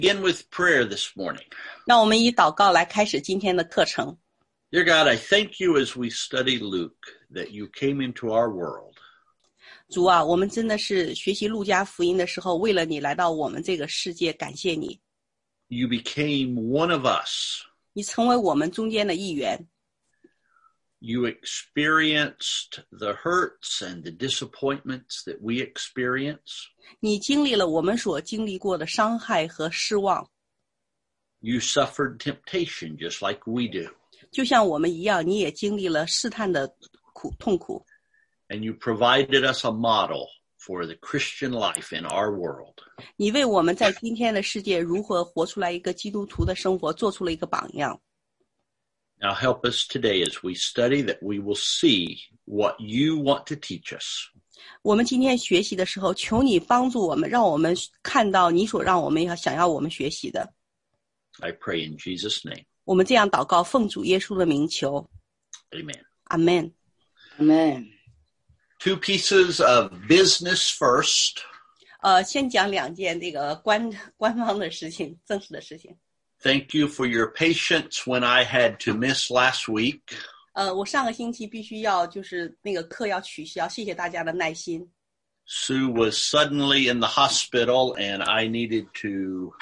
Begin with prayer this morning. 让我们以祷告来开始今天的课程。 Dear God, I thank you as we study Luke that you came into our world. 主啊，我们真的是学习路加福音的时候，为了你来到我们这个世界，感谢你。 You became one of us. 你成为我们中间的一员， You experienced the hurts and the disappointments that we experience. 你经历了我们所经历过的伤害和失望， You suffered temptation just like we do. 就像我们一样，你也经历了试探的痛苦。 And you provided us a model for the Christian life in our world. 你为我们在今天的世界如何活出来一个基督徒的生活做出了一个榜样。 Now help us today as we study that we will see what you want to teach us. 我们今天学习的时候，求你帮助我们，让我们看到你所让我们想要我们学习的。 I pray in Jesus' name. 我们这样祷告，奉主耶稣的名求。 Amen. Amen. Amen. Two pieces of business first. 先讲两件这个官方的事情，正式的事情。 Thank you for your patience when I had to miss last week. 我上个星期必须要就是那个课要取消，谢谢大家的耐心。 Sue was suddenly in the hospital and I needed to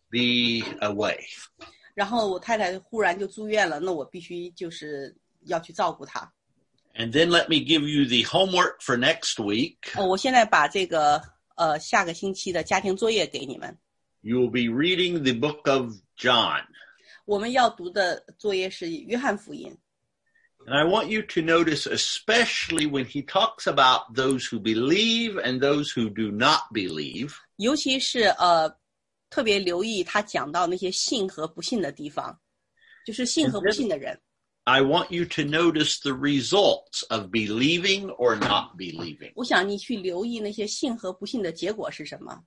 be away. 然后我太太忽然就住院了，那我必须就是要去照顾她。 And then let me give you the homework for next week. 我现在把这个下个星期的家庭作业给你们。 You will be reading the book of John. 我们要读的作业是约翰福音。 And I want you to notice, especially when he talks about those who believe and those who do not believe. 尤其是特别留意他讲到那些信和不信的地方，就是信和不信的人。 I want you to notice the results of believing or not believing. 我想你去留意那些信和不信的结果是什么。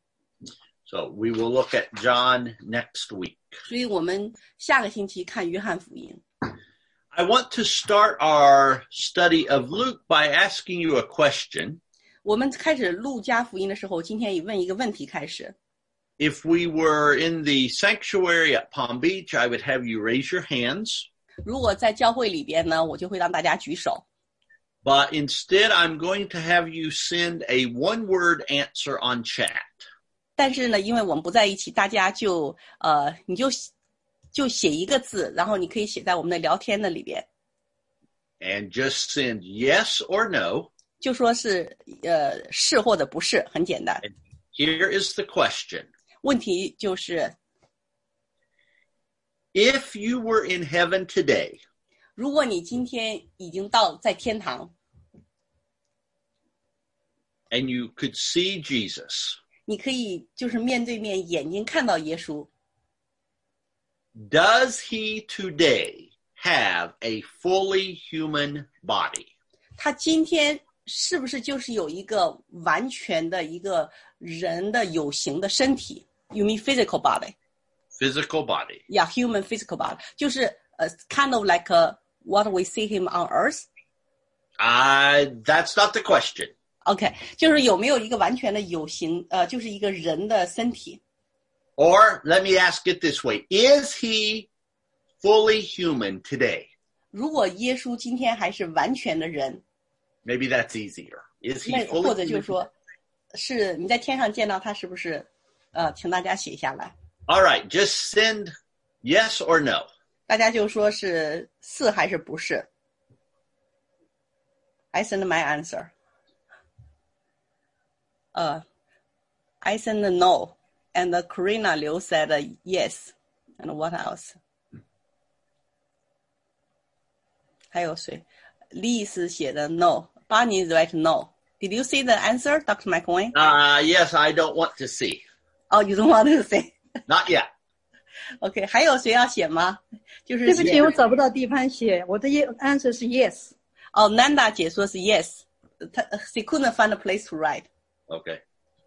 So we will look at John next week. 所以我们下个星期看约翰福音。 I want to start our study of Luke by asking you a question. 我们开始路加福音的时候，今天问一个问题开始。 If we were in the sanctuary at Palm Beach, I would have you raise your hands. 如果在教会里边呢，我就会让大家举手。 But instead, I'm going to have you send a one-word answer on chat. 但是呢，因为我们不在一起，大家就你就写一个字，然后你可以写在我们的聊天的里边。 And just send yes or no. 就说是是或者不是，很简单。 Here is the question. 问题就是， If you were in heaven today, 如果你今天已经在天堂， and you could see Jesus, 你可以就是面对面眼睛看到耶稣。 does he today have a fully human body? 他今天是不是就是有一个完全的一个人的有形的身体 ？You mean physical body? Physical body. Yeah, human physical body. 就是kind of like what we see him on earth. That's not the question. OK， 就是有没有一个完全的有形就是一个人的身体。 Or let me ask it this way. Is he fully human today? 如果耶稣今天还是完全的人， Maybe that's easier. Is he 或 fully 者就是 human? 说，是你在天上见到他，是不是？请大家写下来。 All right, just send yes or no. 大家就说是还是不是 ？I send my answer. I send no, and Karina Liu said yes. And what else? 还有谁？丽丝写的 no. Bonnie write no. Did you see the answer, Dr. McWayne? Yes, I don't want to see. Oh, you don't want to say? Not yet. OK， 还有谁要写吗？就是对不起，我找不到地方写。我的answer 是 yes。 哦 ，Nanda 姐说是 yes， she couldn't find a place to write. Okay.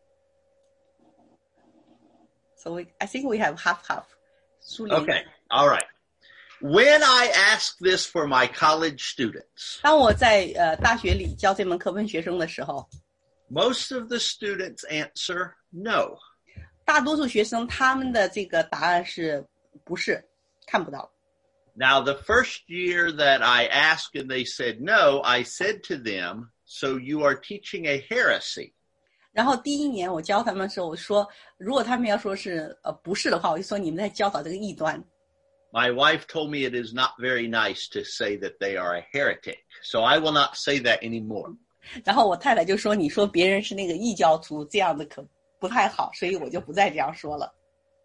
So I think we have half. Okay. All right. When I ask this for my college students, 当我在大学里教这门课问学生的时候， most of the students answer no. 大多数学生他们的这个答案是不是看不到。 Now, the first year that I asked and they said no, I said to them, so you are teaching a heresy. 然后第一年我教他们的时候，我说如果他们要说是不是的话，我就说你们在教导这个异端。 My wife told me it is not very nice to say that they are a heretic, so I will not say that anymore. 然后我太太就说你说别人是那个异教徒，这样的可不太好，所以我就不再这样说了。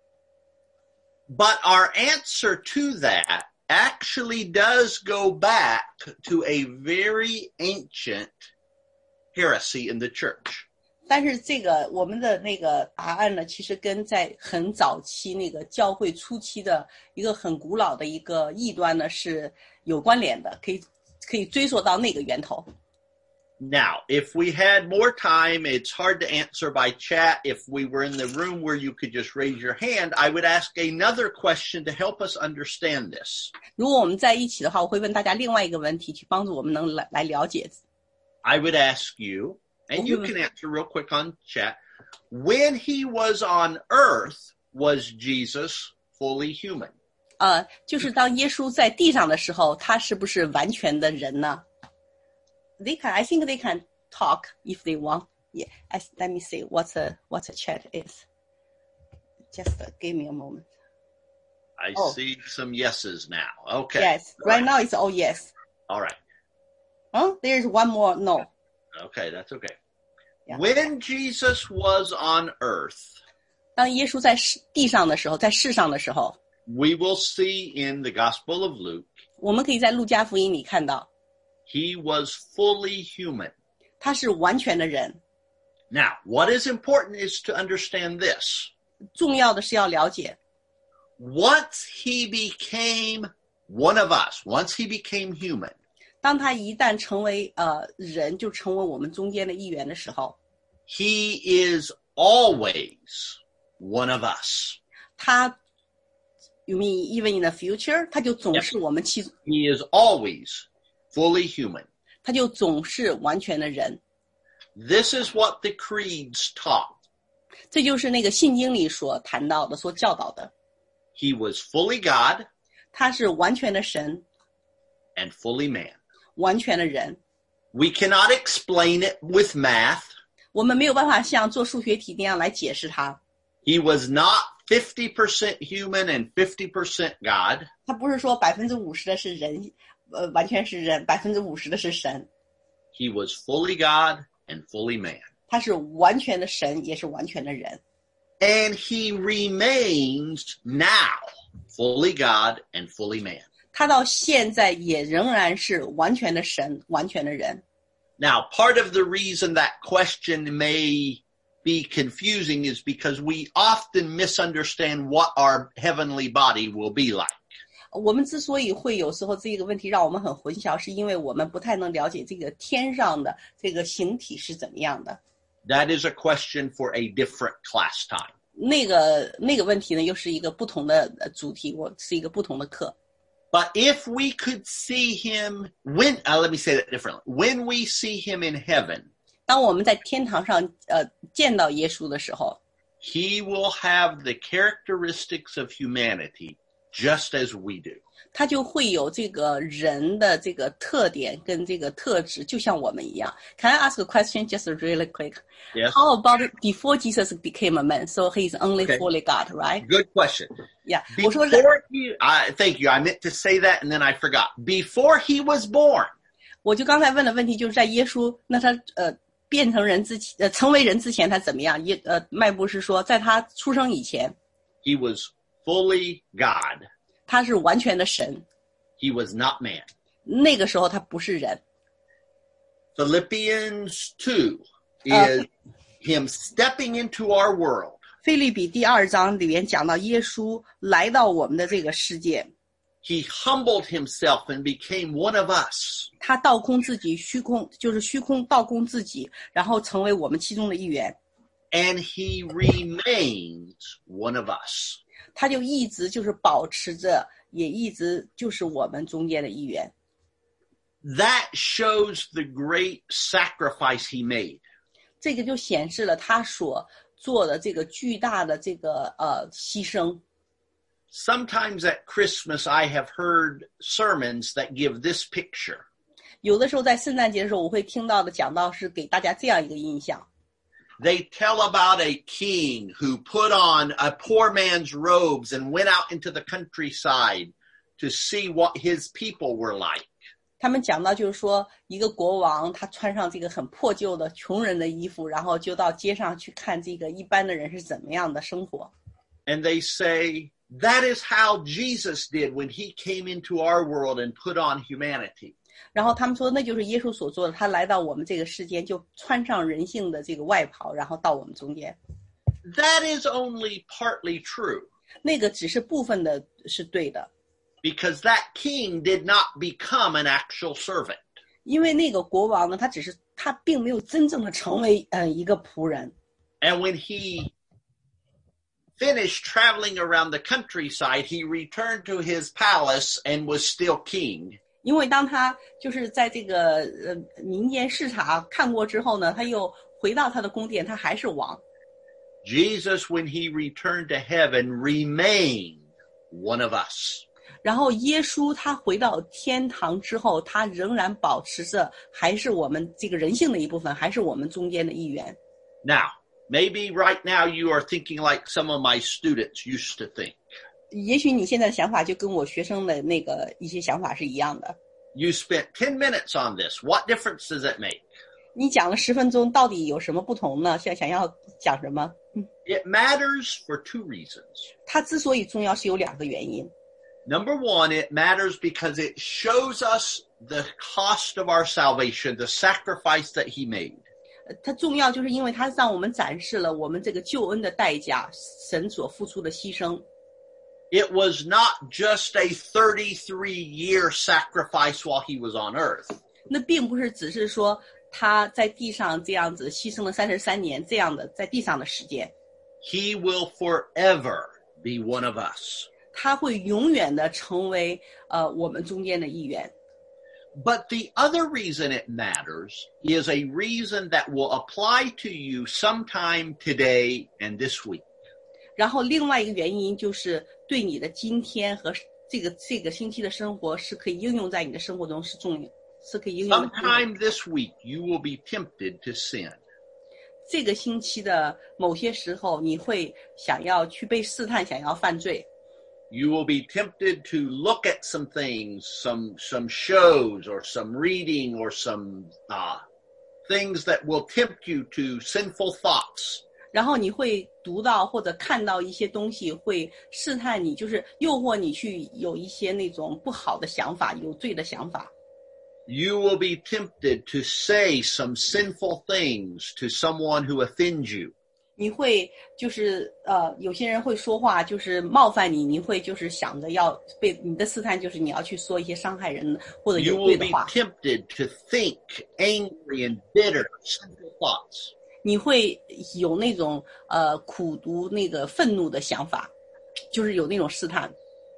But our answer to that actually does go back to a very ancient heresy in the church. 但是这个我们的那个答案呢，其实跟在很早期那个教会初期的一个很古老的一个异端呢是有关联的，可以追溯到那个源头。 Now, if we had more time, it's hard to answer by chat. If we were in the room where you could just raise your hand, I would ask another question to help us understand this. 如果我们在一起的话，我会问大家另外一个问题，去帮助我们能来了解。 I would ask you, and you can answer real quick on chat, when he was on earth, was Jesus fully human? 就是当耶稣在地上的时候，他是不是完全的人呢？ I think they can talk if they want. Yeah, let me see what the chat is. Just give me a moment. I see some yeses now. Okay. Yes, right now it's all yes. All right. There's one more no. Okay, that's okay. Yeah. When Jesus was on earth, 当耶稣在地上的时候，在世上的时候， we will see in the Gospel of Luke, 我们可以在路加福音里看到 he was fully human. 他是完全的人。 Now, what is important is to understand this. 重要的是要了解 Once he became one of us, once he became human, 当他一旦成为人，就成为我们中间的一员的时候， he is always one of us. 他 You mean even in the future？ 他就总是我们其中 He is always fully human. 他就总是完全的人。 This is what the creeds taught. 这就是那个信经里所谈到的，所教导的。 He was fully God 他是完全的神， and fully man. 完全的人。 We cannot explain it with math. 我们没有办法像做数学题那样来解释他。 He was not 50% human and 50% God. 他不是说50%的是人，完全是人，50%的是神。 He was fully God and fully man. 他是完全的神，也是完全的人。 And he remains now fully God and fully man. 他到现在也仍然是完全的神，完全的人。 Now, part of the reason that question may be confusing is because we often misunderstand what our heavenly body will be like. 我们之所以会有时候这个问题让我们很混淆，是因为我们不太能了解这个天上的这个形体是怎么样的。 That is a question for a different class time. 那个问题呢，又是一个不同的主题，是一个不同的课。 But if we could see him let me say that differently. When we see him in heaven, 当我们在天堂上见到耶稣的时候， he will have the characteristics of humanity just as we do. 他就会有这个人的这个特点跟这个特质，就像我们一样。Can I ask a question just really quick? Yes. How about before Jesus became a man? So he's only fully God, right? Good question. Yeah. 我说 Thank you. I meant to say that and then I forgot. Before he was born, 我就刚才问的问题就是在耶稣，那他变成人之前，成为人之前他怎么样？迈布是说，在他出生以前， he was fully God. 他是完全的神， He was not man. 那个时候他不是人。 Philippians 2 is him stepping into our world. 腓立比第2章里面讲到耶稣来到我们的这个世界， He humbled himself and became one of us. 他倒空自己，虚空倒空自己，然后成为我们其中的一员。 And he remains one of us. 他就一直就是保持着，也一直就是我们中间的一员。 That shows the great sacrifice he made. 这个就显示了他所做的这个巨大的这个牺牲。 Sometimes at Christmas, I have heard sermons that give this picture. 有的时候在圣诞节的时候，我会听到的讲道是给大家这样一个印象。 They tell about a king who put on a poor man's robes and went out into the countryside to see what his people were like. 他们讲到就是说，一个国王他穿上这个很破旧的穷人的衣服，然后就到街上去看这个一般的人是怎么样的生活。 And they say, that is how Jesus did when he came into our world and put on humanity. 然后他们说那就是耶稣所做的，他来到我们这个世间就穿上人性的这个外袍，然后到我们中间。 That is only partly true. 那个只是部分的是对的。 Because that king did not become an actual servant. 因为那个国王呢，他并没有真正的成为一个仆人。 And when he finished traveling around the countryside, he returned to his palace and was still king. 因为当他就是在这个民间视察看过之后呢，他又回到他的宫殿，他还是王。 Jesus, when he returned to heaven, remained one of us. 然后耶稣他回到天堂之后，他仍然保持着还是我们这个人性的一部分，还是我们中间的一员。 Now, maybe right now you are thinking like some of my students used to think. 也许你现在的想法就跟我学生的那个一些想法是一样的。 You spent 10 minutes on this. What difference does it make? 你讲了10分钟，到底有什么不同呢？想要讲什么 ？It matters for 2 reasons. 它之所以重要是有2个原因。 Number 1, it matters because it shows us the cost of our salvation, the sacrifice that he made. 它重要就是因为它让我们展示了我们这个救恩的代价，神所付出的牺牲。 It was not just a 33-year sacrifice while he was on earth. 那并不是只是说他在地上这样子牺牲了33年这样的在地上的时间。 He will forever be one of us. 他会永远的成为我们中间的一员。 But the other reason it matters is a reason that will apply to you sometime today and this week. 然后另外一个原因就是对你的今天和这个星期的生活是可以应用在你的生活中，是可以应用的。 Sometime this week you will be tempted to sin. 这个星期的某些时候，你会想要去被试探，想要犯罪。 You will be tempted to look at some things, some shows or some reading or some things that will tempt you to sinful thoughts. 然后你会读到或者看到一些东西，会试探你，就是诱惑你去有一些那种不好的想法，有罪的想法。 You will be tempted to say some sinful things to someone who offends you. 你会就是有些人会说话就是冒犯你，你会就是想着要被你的试探，就是你要去说一些伤害人或者有罪的话。 You will be tempted to think angry and bitter, sinful thoughts. 你会有那种苦毒那个愤怒的想法，就是有那种试探。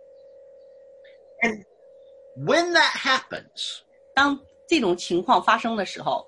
And when that happens, 当这种情况发生的时候，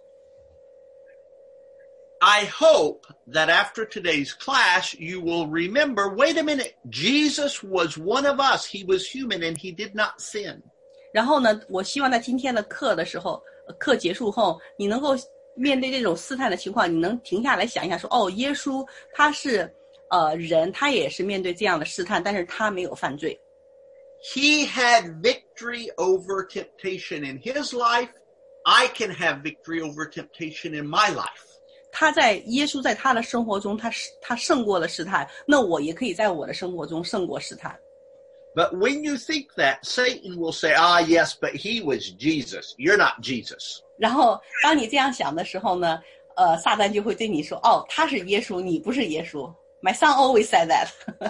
I hope that after today's class, you will remember, wait a minute, Jesus was one of us. He was human and he did not sin. 然后呢，我希望在今天的课的时候，课结束后，你能够面对这种试探的情况，你能停下来想一下说，哦，耶稣他是人，他也是面对这样的试探，但是他没有犯罪。 He had victory over temptation in his life. I can have victory over temptation in my life. 耶稣在他的生活中，他胜过了试探，那我也可以在我的生活中胜过试探。 But when you think that, Satan will say, yes, but he was Jesus. You're not Jesus. 然后当你这样想的时候呢，撒旦就会对你说，哦，他是耶稣，你不是耶稣。My son always said that.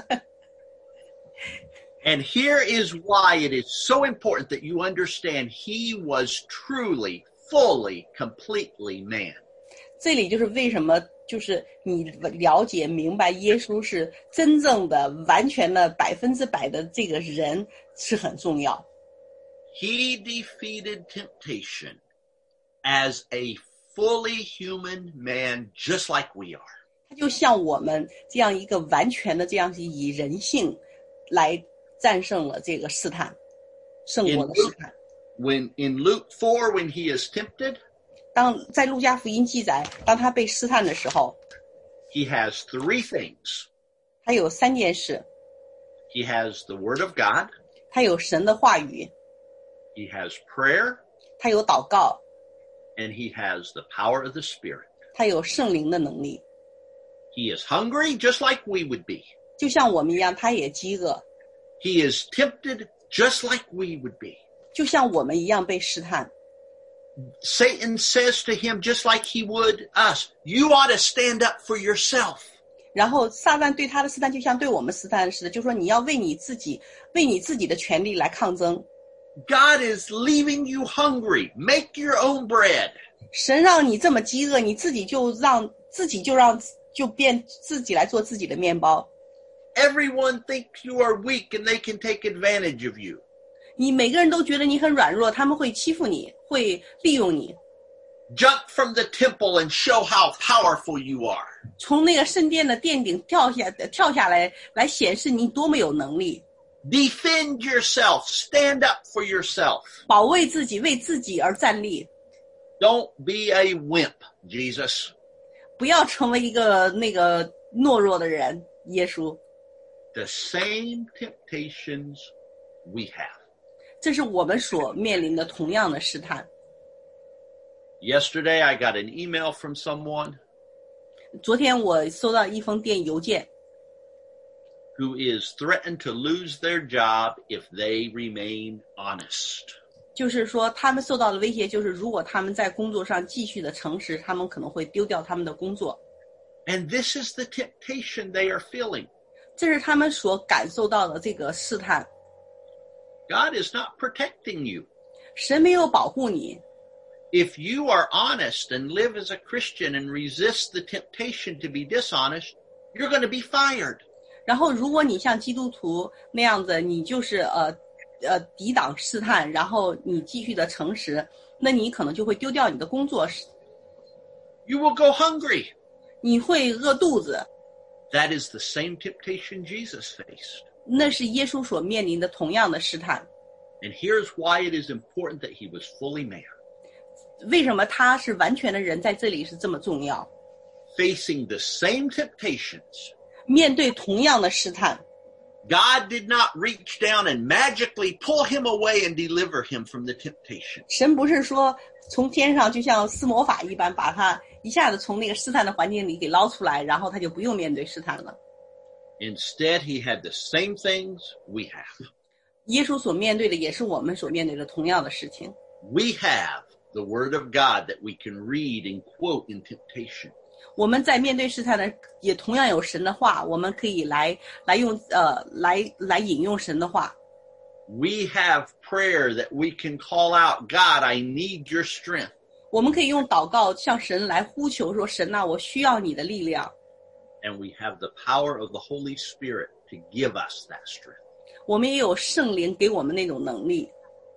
And here is why it is so important that you understand he was truly, fully, completely man. 这里就是为什么，就是你了解明白耶稣是真正的、完全的、100%的这个人是很重要。 He defeated temptation as a fully human man, just like we are. 他就像我们这样一个完全的这样以人性来战胜了这个试探，胜过了试探。 In Luke 4, when he is tempted, 当在路加福音记载，当他被试探的时候， he has 3 things. 他有3件事， He has the Word of God, 他有神的话语， he has prayer, 他有祷告， and he has the power of the Spirit. 他有圣灵的能力。 He is hungry just like we would be. 就像我们一样，他也饥饿， He is tempted just like we would be. 就像我们一样被试探。 Satan says to him just like he would us, you ought to stand up for yourself. 然后撒旦对他的试探就像对我们试探似的，就说你要为你自己的权利来抗争。 God is leaving you hungry. Make your own bread. 神让你这么饥饿，你自己就变自己来做自己的面包。 Everyone thinks you are weak and they can take advantage of you. 你每个人都觉得你很软弱，他们会欺负你，会利用你。 Jump from the temple and show how powerful you are. 从那个圣殿的殿顶跳下来，来显示你多么有能力。 Defend yourself. Stand up for yourself. 保卫自己，为自己而站立。 Don't be a wimp, Jesus. 不要成为一个懦弱的人，耶稣。 The same temptations we have. 这是我们所面临的同样的试探。 Yesterday, I got an email from someone 昨天我收到一封电邮件， who is threatened to lose their job if they remain honest. 就是说他们受到的威胁，就是如果他们在工作上继续的诚实，他们可能会丢掉他们的工作。 And this is the temptation they are feeling. 这是他们所感受到的这个试探。 God is not protecting you. 神没有保护你。 If you are honest and live as a Christian and resist the temptation to be dishonest, you're going to be fired. 然后如果你像基督徒那样子，你就是抵挡试探，然后你继续的诚实，那你可能就会丢掉你的工作， You will go hungry. 你会饿肚子。 That is the same temptation Jesus faced. 那是耶稣所面临的同样的试探。 And here's why it is important that he was fully man. 为什么他是完全的人，在这里是这么重要？ Facing the same temptations, 面对同样的试探， God did not reach down and magically pull him away and deliver him from the temptation. 神不是说从天上就像施魔法一般，把他一下子从那个试探的环境里给捞出来，然后他就不用面对试探了。 Instead, he had the same things we have. 耶稣所面对的也是我们所面对的同样的事情。 We have the Word of God that we can read and quote in temptation. 我们在面对试探的，也同样有神的话，我们可以来引用神的话。 We have prayer that we can call out, God, I need your strength. 我们可以用祷告向神来呼求，说神啊，我需要你的力量。 And we have the power of the Holy Spirit to give us that strength. 我们也有圣灵给我们那种能力。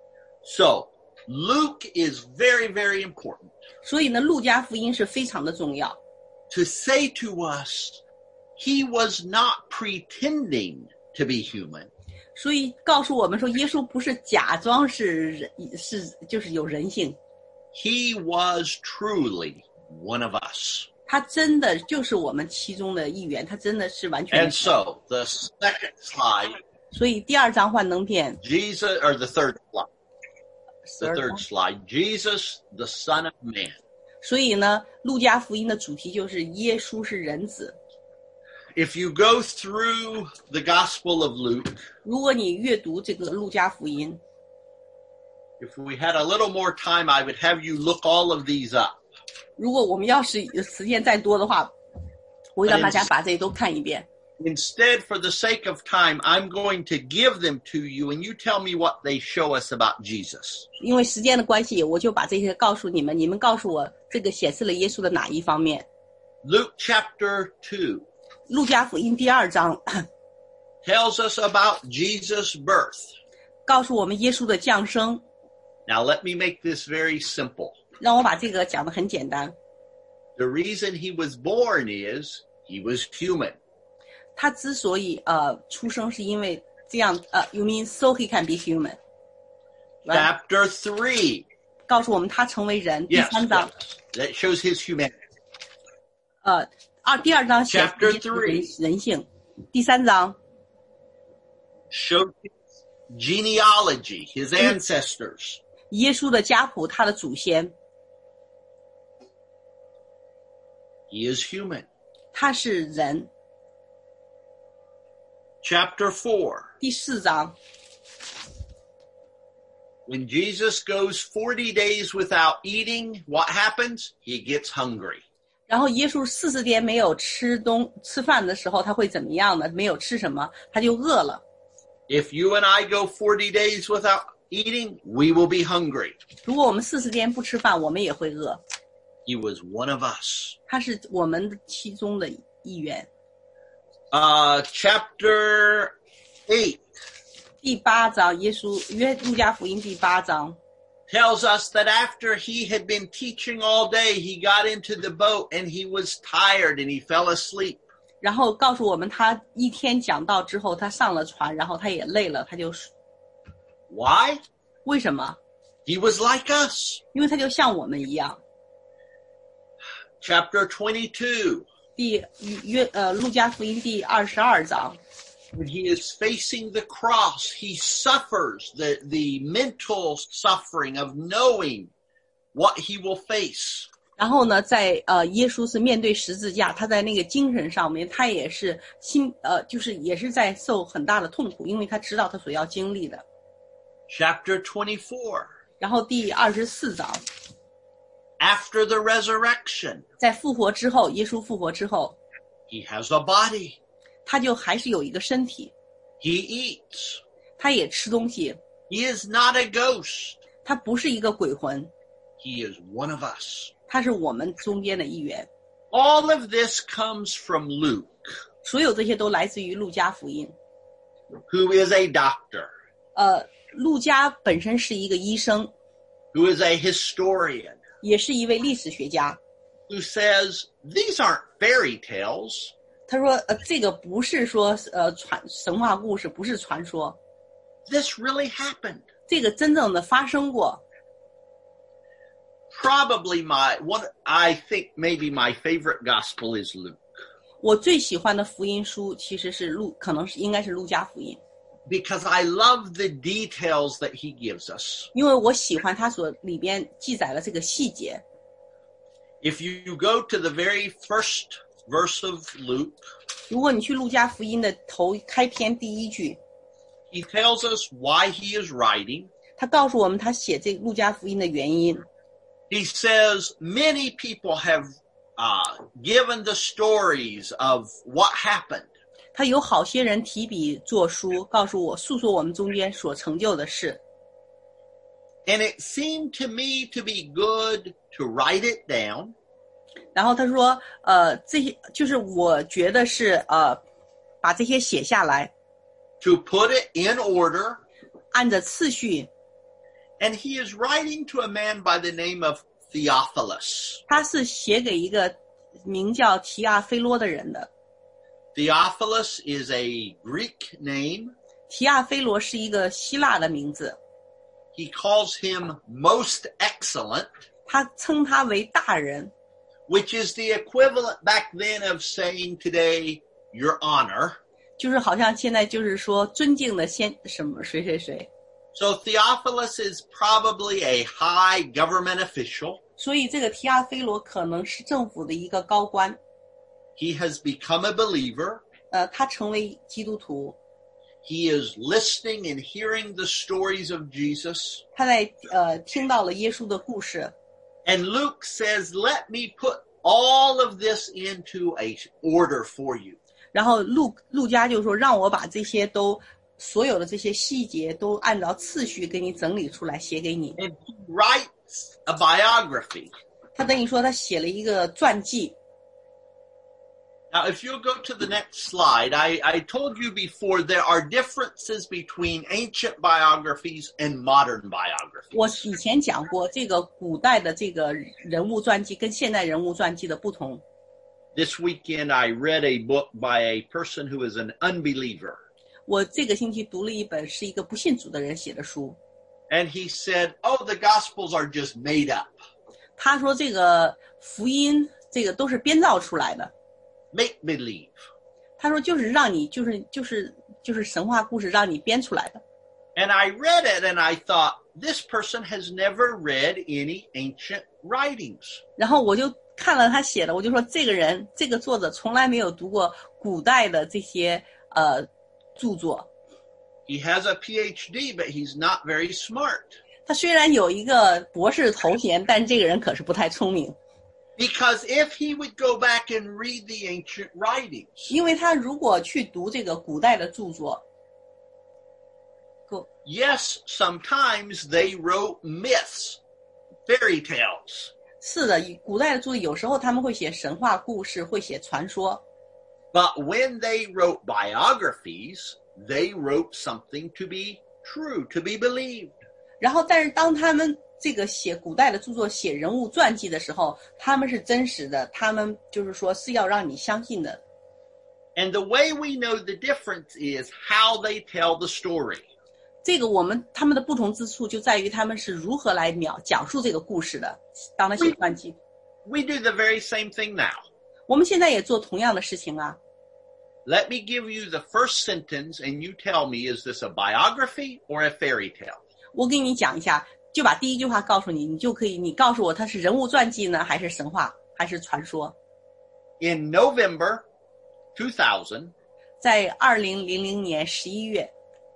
So, Luke is very, very important 所以呢，路加福音是非常的重要。 to say to us, he was not pretending to be human. 所以告诉我们说，耶稣不是假装就是有人性， He was truly one of us. 他真的就是我们其中的一员，他真的是完全的。 And so, the second slide, 所以第2张幻灯片， Jesus, or the third slide, Jesus, the Son of Man. 所以呢，路加福音的主题就是耶稣是人子。 If you go through the Gospel of Luke, 如果你阅读这个路加福音， if we had a little more time, I would have you look all of these up. 如果我们要是时间再多的话，我会让大家把这些都看一遍。 Instead, for the sake of time, I'm going to give them to you, and you tell me what they show us about Jesus. 因为时间的关系，我就把这些告诉你们，你们告诉我这个显示了耶稣的哪一方面。 Luke chapter 2 路加福音第2章 tells us about Jesus' birth. 告诉我们耶稣的降生。 Now, let me make this very simple. 让我把这个讲得很简单。 The reason he was born is he was human. 他之所以出生是因为这样you mean so he can be human, right? Chapter 3. 告诉我们他成为人。第 Yes, 3章 that shows his humanity. 第2章写 Chapter 耶稣 3. 人性。第3章 Shows his genealogy, his ancestors. 耶稣的家谱，他的祖先， He is human. 他是人。 Chapter 4. 第4章 When Jesus goes 40 days without eating, what happens? He gets hungry. 然后耶稣40天没有吃饭的时候，他会怎么样呢？没有吃什么，他就饿了。 If you and I go 40 days without eating, we will be hungry. 如果我们40天不吃饭，我们也会饿。 He was one of us. 他是我们其中的一员。 Chapter 8 第8章，路加福音第8章 tells us that after he had been teaching all day, he got into the boat and he was tired and he fell asleep. 然后告诉我们，他一天讲道之后，他上了船，然后他也累了，他就 Why? 为什么？ He was like us. 因为他就像我们一样。 Chapter 22. 路加福音第22章 When he is facing the cross, he suffers the mental suffering of knowing what he will face. 然后呢，在耶稣是面对十字架，他在那个精神上面，他也是就是也是在受很大的痛苦，因为他知道他所要经历的。 Chapter 24. 然后第24章 After the resurrection, 在复活之后，耶稣复活之后， he has a body. 他就还是有一个身体， He eats. 他也吃东西， He is not a ghost. 他不是一个鬼魂， He is one of us. 他是我们中间的一员。 All of this comes from Luke, 所有这些都来自于路加福音。 who is a doctor, 路加本身是一个医生， who is a historian, 也是一位历史学家。 who says, these aren't fairy tales. 他说，这个不是说神话故事，不是传说， This really happened. 这个真正的发生过。 Probably I think maybe my favorite gospel is Luke, 我最喜欢的福音书其实是可能应该是路加福音， because I love the details that he gives us. 因为我喜欢他所里边记载了这个细节。 If you go to the very first verse of Luke, 如果你去路加福音的开篇第1句， he tells us why he is writing. 他告诉我们他写这个路加福音的原因。 He says many people have given the stories of what happened. 他有好些人提笔作书，诉说我们中间所成就的事。 And it seemed to me to be good to write it down. 然后他说，这些就是我觉得是把这些写下来， To put it in order. 按着次序。 And he is writing to a man by the name of Theophilus. 他是写给一个名叫提阿非罗的人的。 Theophilus is a Greek name. 提阿非罗是一个希腊的名字， He calls him most excellent, 他称他为大人， which is the equivalent back then of saying today, your honor. 就是好像现在就是说尊敬的什么谁谁谁。 So Theophilus is probably a high government official. 所以这个提阿非罗可能是政府的一个高官， He has become a believer. 他成为基督徒， He is listening and hearing the stories of Jesus. 他在听到了耶稣的故事。 And Luke says, let me put all of this into a order for you. 然后路加就说，让我把这些所有的这些细节都按照次序给你整理出来，写给你。 And he writes a biography. 他等于说他写了一个传记。 Now, if you'll go to the next slide, I told you before there are differences between ancient biographies and modern biographies. 我以前讲过，这个古代的这个人物传记跟现代人物传记的不同。 This weekend, I read a book by a person who is an unbeliever. 我这个星期读了一本是一个不信主的人写的书， And he said, oh, the Gospels are just made up. 他说这个福音这个都是编造出来的， Make believe. 他说就是让你就是神话故事让你编出来的。 And I read it and I thought, this person has never read any ancient writings. 然后我就看了他写的，我就说这个作者从来没有读过古代的这些著作。 He has a PhD, but he's not very smart. 他虽然有一个博士头衔，但这个人可是不太聪明。 Because if he would go back and read the ancient writings, 因为他如果去读这个古代的著作， yes, sometimes they wrote myths, fairy tales. 是的，古代的著作有时候他们会写神话故事，会写传说。 But when they wrote biographies, they wrote something to be true, to be believed. 然后，但是当他们这个写古代的著作、写人物传记的时候，他们是真实的，他们就是说是要让你相信的。 And the way we know the difference is how they tell the story. 这个他们的不同之处就在于他们是如何来讲述这个故事的。当他写传记， We do the very same thing now. 我们现在也做同样的事情啊。 Let me give you the first sentence and you tell me, is this a biography or a fairy tale? 我给你讲一下，就把第一句话告诉你，你告诉我它是人物传记呢，还是神话，还是传说。 In November 2000, 在2000年11月，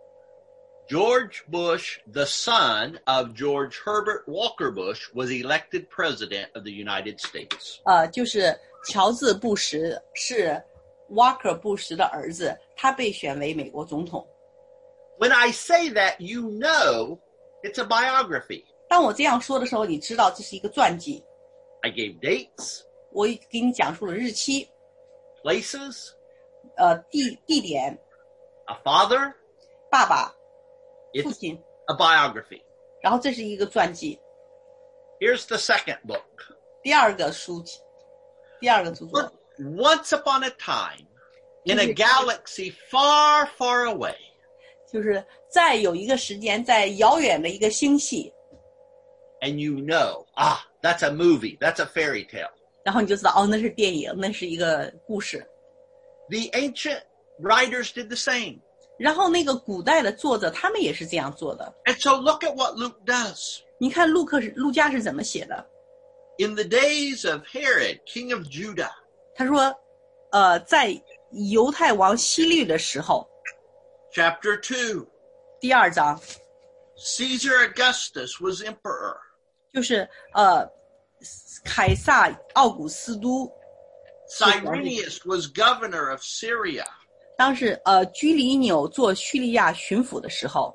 George Bush, the son of George Herbert Walker Bush, was elected president of the United States. 就是乔治布什是沃克布什的儿子，他被选为美国总统。 When I say that, you know it's a biography. 当我这样说的时候，你知道这是一个传记。 I gave dates, 我给你讲述了日期、 places, 地点、 a father. 爸爸、父 It's 亲， a biography. 然后这是一个传记。 Here's the second book. 第二个书籍，第二个著作， Once upon a time, in a galaxy far, far away, 就是在有一个时间，在遥远的一个星系， and you know, that's a movie, that's a fairy tale. 然后你就知道，哦，那是电影，那是一个故事。 The ancient writers did the same. 然后那个古代的作者，他们也是这样做的。 And so look at what Luke does. 你看路加是怎么写的？ In the days of Herod, king of Judah, 他说，在犹太王希律的时候， chapter 2, 第二章 Caesar Augustus was emperor. 就是凯撒奥古斯都， Cyrenius was governor of Syria. 当时居里纽做叙利亚巡抚的时候，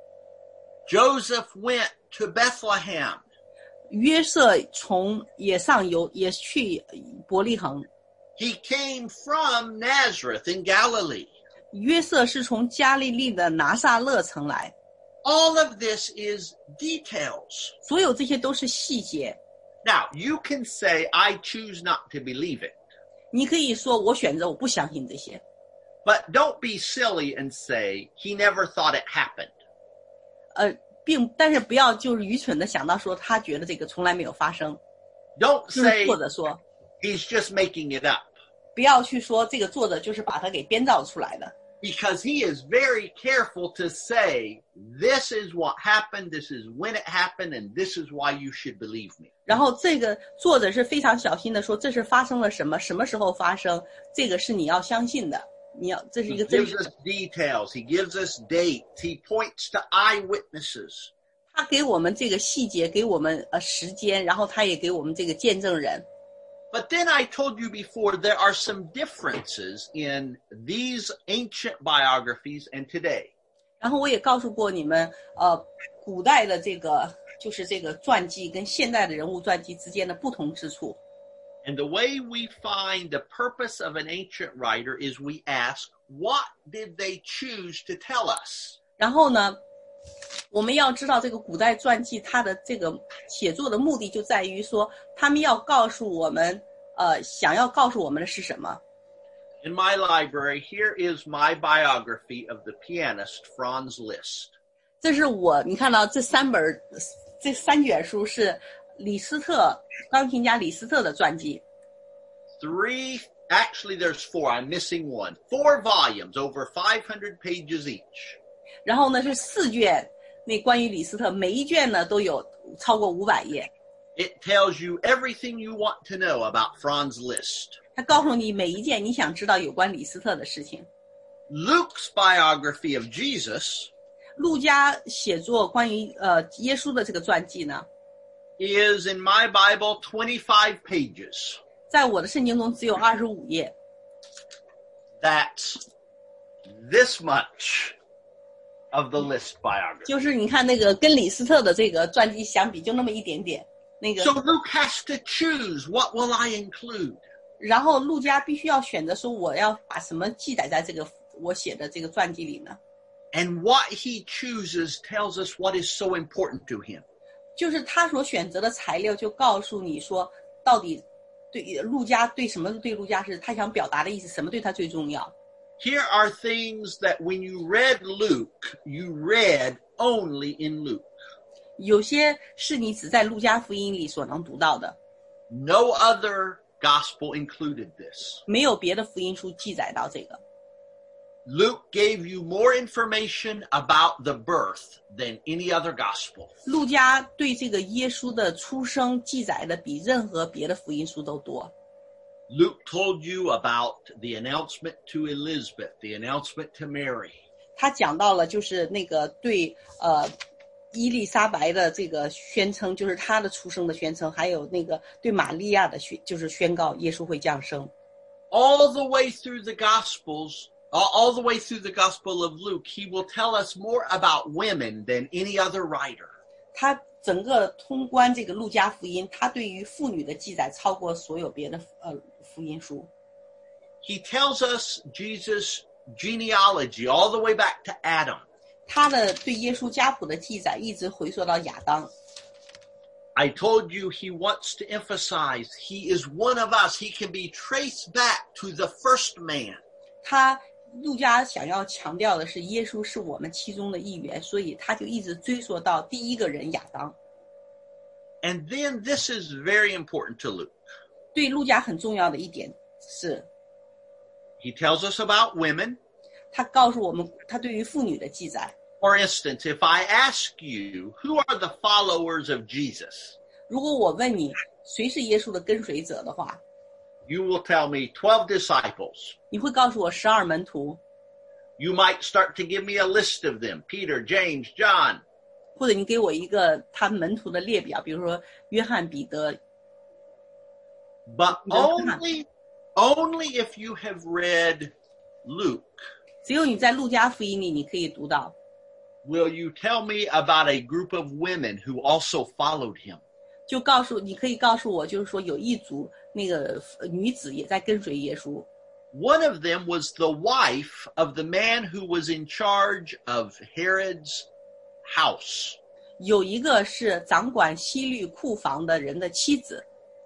Joseph went to Bethlehem. 约瑟从也去伯利恒， He came from Nazareth in Galilee. 约瑟是从加利利的拿撒勒城来。 All of this is details. 所有这些都是细节。 Now, you can say, I choose not to believe it. 你可以说我选择我不相信这些， But don't be silly and say, he never thought it happened. 但是不要就是愚蠢的想到说他觉得这个从来没有发生， Don't 就是 say 或者说 he's just making it up. 不要去说这个作者就是把它给编造出来的。 Because he is very careful to say, this is what happened, this is when it happened, and this is why you should believe me. 然后这个作者是非常小心的说这是发生了什么，什么时候发生，这个是你要相信的，这是一 He 个真 gives 实 us 的。 details, he gives us dates, he points to eyewitnesses. 他给我们这个细节，给我们时间，然后他也给我们这个见证人。 But then I told you before, there are some differences in these ancient biographies and today. 然后我也告诉过你们，古代的这个就是这个传记跟现代的人物传记之间的不同之处。 And the way we find the purpose of an ancient writer is we ask, what did they choose to tell us? 然后呢，我们要知道这个古代传记它的这个写作的目的就在于说，他们要告诉我们， 想要告诉我们的是什么？ In my library, here is my biography of the pianist Franz Liszt. 这是你看到这3卷书是李斯特钢琴家李斯特的传记。 Actually there's 4, I'm missing one. 4 volumes, over 500 pages each. 然后呢是4卷，那关于李斯特每一卷呢都有超过500页。 It tells you everything you want to know about Franz Liszt. 他告诉你每一件你想知道有关李斯特的事情。 Luke's biography of Jesus 路加写作关于耶稣的这个传记呢 is in my Bible 25 pages. 在我的圣经中只有25页。 That's this much of the Liszt biography. 就是你看那个跟李斯特的这个传记相比就那么一点点。那个 So Luke has to choose, what will I include? 然后路加必须要选择说我要把什么记载在这个我写的这个传记里呢？ And what he chooses tells us what is so important to him. 就是他所选择的材料就告诉你说到底对路加对什么对路加是他想表达的意思，什么对他最重要。 Here are things that when you read Luke, you read only in Luke. 有些是你只在路加福音里所能读到的， No other gospel included this. 没有别的福音书记载到这个。 Luke gave you more information about the birth than any other gospel. 路加对这个耶稣的出生记载的比任何别的福音书都多。 Luke told you about the announcement to Elizabeth, the announcement to Mary. 他讲到了就是那个对伊丽莎白的这个宣称，就是他的出生的宣称，还有那个对玛利亚的就是宣告耶稣会降生。 All the way through the Gospels, all the way through the Gospel of Luke, he will tell us more about women than any other writer. 他整个通关这个路加福音，他对于妇女的记载超过所有别的福音书。 He tells us Jesus' genealogy all the way back to Adam. 他的对耶稣家谱的记载一直回溯到亚当。 I told you he wants to emphasize he is one of us. He can be traced back to the first man. 路加想要强调的是耶稣是我们其中的一员，所以他就一直追溯到第一个人亚当。 And then this is very important to Luke. 对路加很重要的一点是， He tells us about women. 他告诉我们他对于妇女的记载。 For instance, if I ask you, who are the followers of Jesus? 如果我问你谁是耶稣的跟随者的话， You will tell me 12 disciples. 你会告诉我12门徒， You might start to give me a list of them. Peter, James, John. 或者你给我一个他门徒的列表，比如说约翰、彼得。 But only if you have read Luke 只有你在路加福音里你可以读到， will you tell me about a group of women who also followed him. 你可以告诉我，就是说有一组那个女子也在跟随耶稣。 One of them was the wife of the man who was in charge of Herod's house. 有一个是掌管希律库房的人的妻子，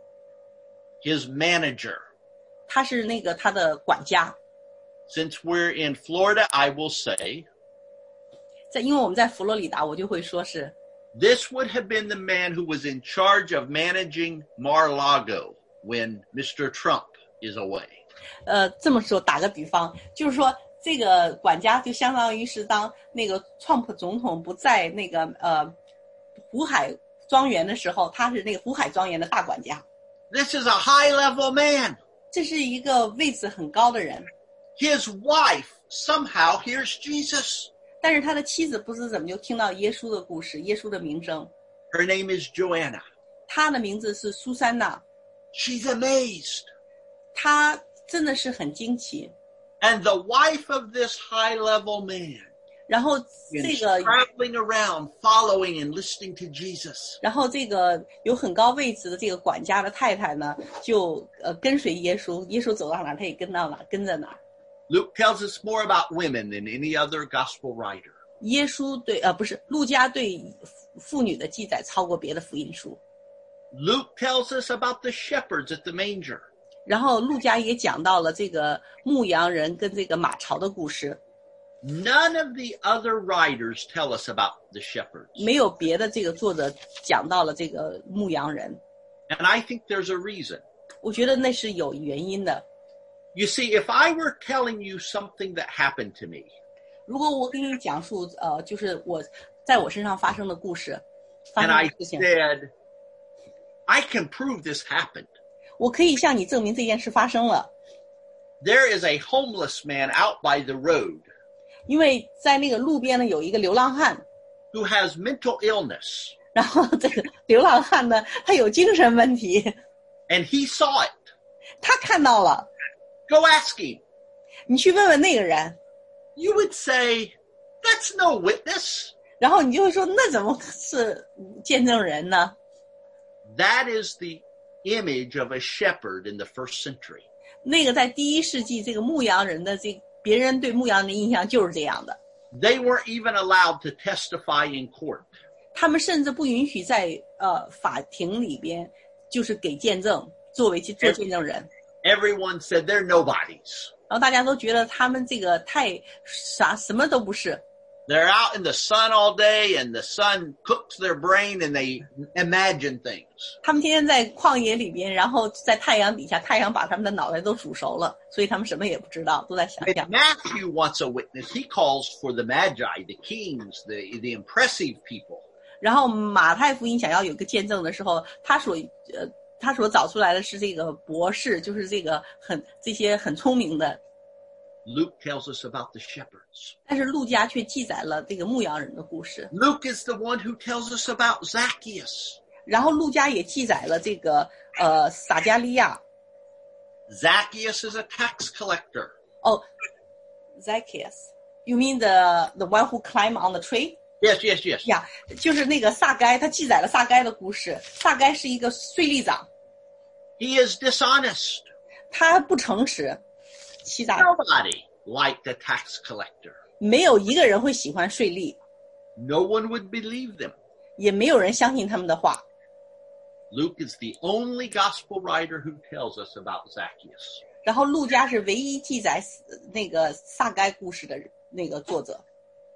His manager. 他是那个他的管家。 Since we're in Florida, I will say 因为我们在佛罗里达，我就会说是 this would have been the man who was in charge of managing Mar-a-Lago when Mr. Trump is away. 这么说，打个比方，就是说这个管家就相当于是当那个川普总统不在那个湖海庄园的时候，他是那个湖海庄园的大管家。 This is a high-level man. 这是一个位置很高的人， His wife somehow hears Jesus. 但是他的妻子不知怎么就听到耶稣的故事，耶稣的名声。 Her name is Joanna. 她的名字是苏珊娜， She's amazed. 她真的是很惊奇。 And the wife of this high-level man 然后 is 这个 traveling around, following and listening to Jesus. 这个有很高位置的这个管家的太太呢，就跟随耶稣，耶稣走到哪儿，她也跟到哪儿，跟着哪儿。 Luke tells us more about women than any other gospel writer. 耶稣不是路加对妇女的记载超过别的福音书。 Luke tells us about the shepherds at the manger. 然后路加也讲到了这个牧羊人跟这个马槽的故事。 None of the other writers tell us about the shepherds. 没有别的这个作者讲到了这个牧羊人。 And I think there's a reason. 我觉得那是有原因的。 You see, if I were telling you something that happened to me, 如果我给你讲述就是我在我身上发生的故事，发 and 生 I 的事情， said, I can prove this happened. 我可以向你证明这件事发生了。 There is a homeless man out by the road 因为在那个路边呢有一个流浪汉， who has mental illness, 然后这个流浪汉呢他有精神问题， and he saw it. 他看到了。 Go ask him. 你去问问那个人， You would say, that's no witness. 然后你就会说那怎么是见证人呢？ That is the image of a shepherd in the first century. 那个在第一世纪这个牧羊人的别人对牧羊人的印象就是这样的。 They weren't even allowed to testify in court. 他们甚至不允许在法庭里边就是给见证，做见证人。 Everyone said they're nobodies. 然后大家都觉得他们这个太什么都不是。 They're out in the sun all day, and the sun cooks their brain, and they imagine things. 他们天天在旷野里边，然后在太阳底下，太阳把他们的脑袋都煮熟了，所以他们什么也不知道，都在想 When 象。 Matthew wants a witness, he calls for the magi, the kings, the impressive people. 然后马太福音想要有个见证的时候，他所找出来的是这个博士，就是这些很聪明的。 Luke tells us about the shepherds. 但是路加却记载了这个牧羊人的故事。 Luke is the one who tells us about Zacchaeus. 然后路加也记载了这个撒加利亚。 Zacchaeus is a tax collector. Oh, Zacchaeus. You mean the one who climbed on the tree? Yes, yes, yes. 呀，就是那个撒该，他记载了撒该的故事。撒该是一个税吏长， He is dishonest. 他不诚实，欺诈， Nobody liked a tax collector. 没有一个人会喜欢税吏， No one would believe them. 也没有人相信他们的话。 Luke is the only gospel writer who tells us about Zacchaeus. 然后路加是唯一记载那个撒该故事的那个作者。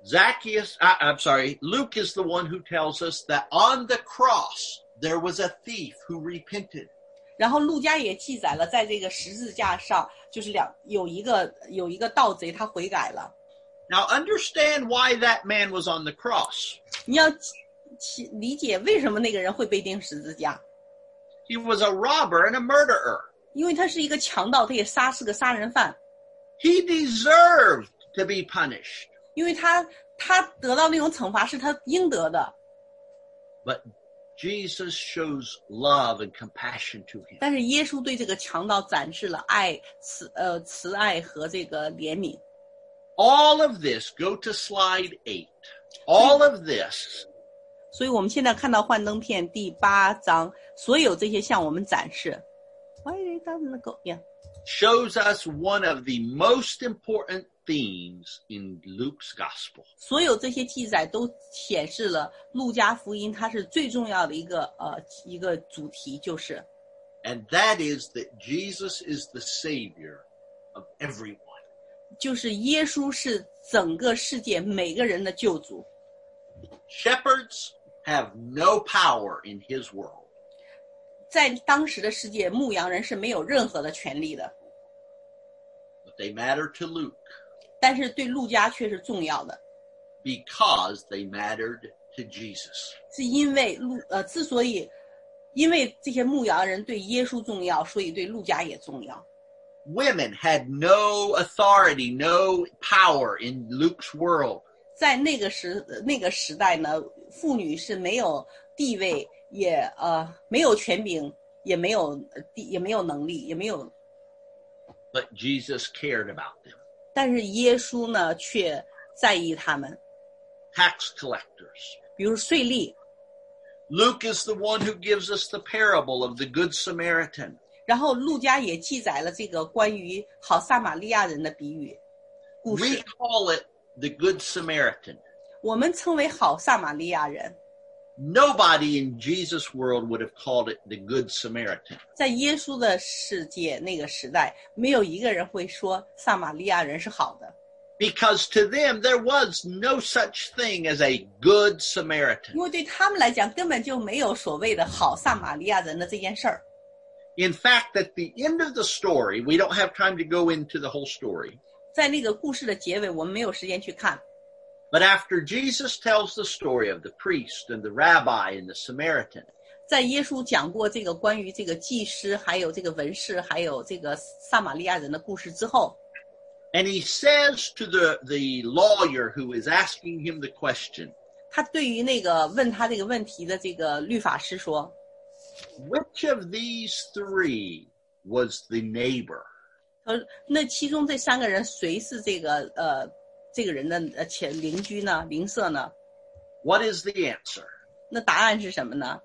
Luke is the one who tells us that on the cross there was a thief who repented. 然后路加也记载了，在这个十字架上，就是有一个盗贼，他悔改了。 Now understand why that man was on the cross. 你要理解为什么那个人会被钉十字架， He was a robber and a murderer. 因为他是一个强盗，他也是个杀人犯， He deserved to be punished. 因为他得到那种惩罚是他应得的。 But Jesus shows love and compassion to him. 但是耶稣对这个强盗展示了慈爱和这个怜悯。 All of this, go to slide 8. All of this 所以我们现在看到幻灯片第8章，所有这些向我们展示。Why it doesn't go? Yeah. shows us one of the most important themes in Luke's gospel. 所有这些记载都显示了路加福音它是最重要的一个主题，就是 And that is that Jesus is the savior of everyone. 就是耶稣是整个世界每个人的救主。 Shepherds have no power in his world. 在当时的世界，牧羊人是没有任何的权利的， But they matter to Luke 但是对路加却是重要的， because they mattered to Jesus. 是因为因为这些牧羊人对耶稣重要，所以对路加也重要。 Women had no authority, no power in Luke's world. 在那个时代呢，妇女是没有地位，也没有权柄，也没有能力，也没有。 But Jesus cared about them. 但是耶稣呢，却在意他们， Tax collectors. 比如税吏。 Luke is the one who gives us the parable of the Good Samaritan. 然后路加也记载了这个关于好撒玛利亚人的比喻故 We 事， call it the Good Samaritan. 我们称为好撒玛利亚人。 Nobody in Jesus' world would have called it the Good Samaritan. 在耶稣的世界那个时代，没有一个人会说撒玛利亚人是好的， Because to them, there was no such thing as a good Samaritan. 因为对他们来讲根本就没有所谓的好撒玛利亚人的这件事儿。 In fact, at the end of the story, we don't have time to go into the whole story. 在那个故事的结尾，我们没有时间去看。 But after Jesus tells the story of the priest and the rabbi and the Samaritan, 在耶稣讲过这个关于这个祭司，还有这个文士，还有这个撒玛利亚人的故事之后， and he says to the lawyer who is asking him the question, 他对于那个问他这个问题的这个律法师说， which of these three was the neighbor? 他说那其中这三个人谁是这个人的邻居呢？邻舍呢？ What is the answer? 那答案是什么呢？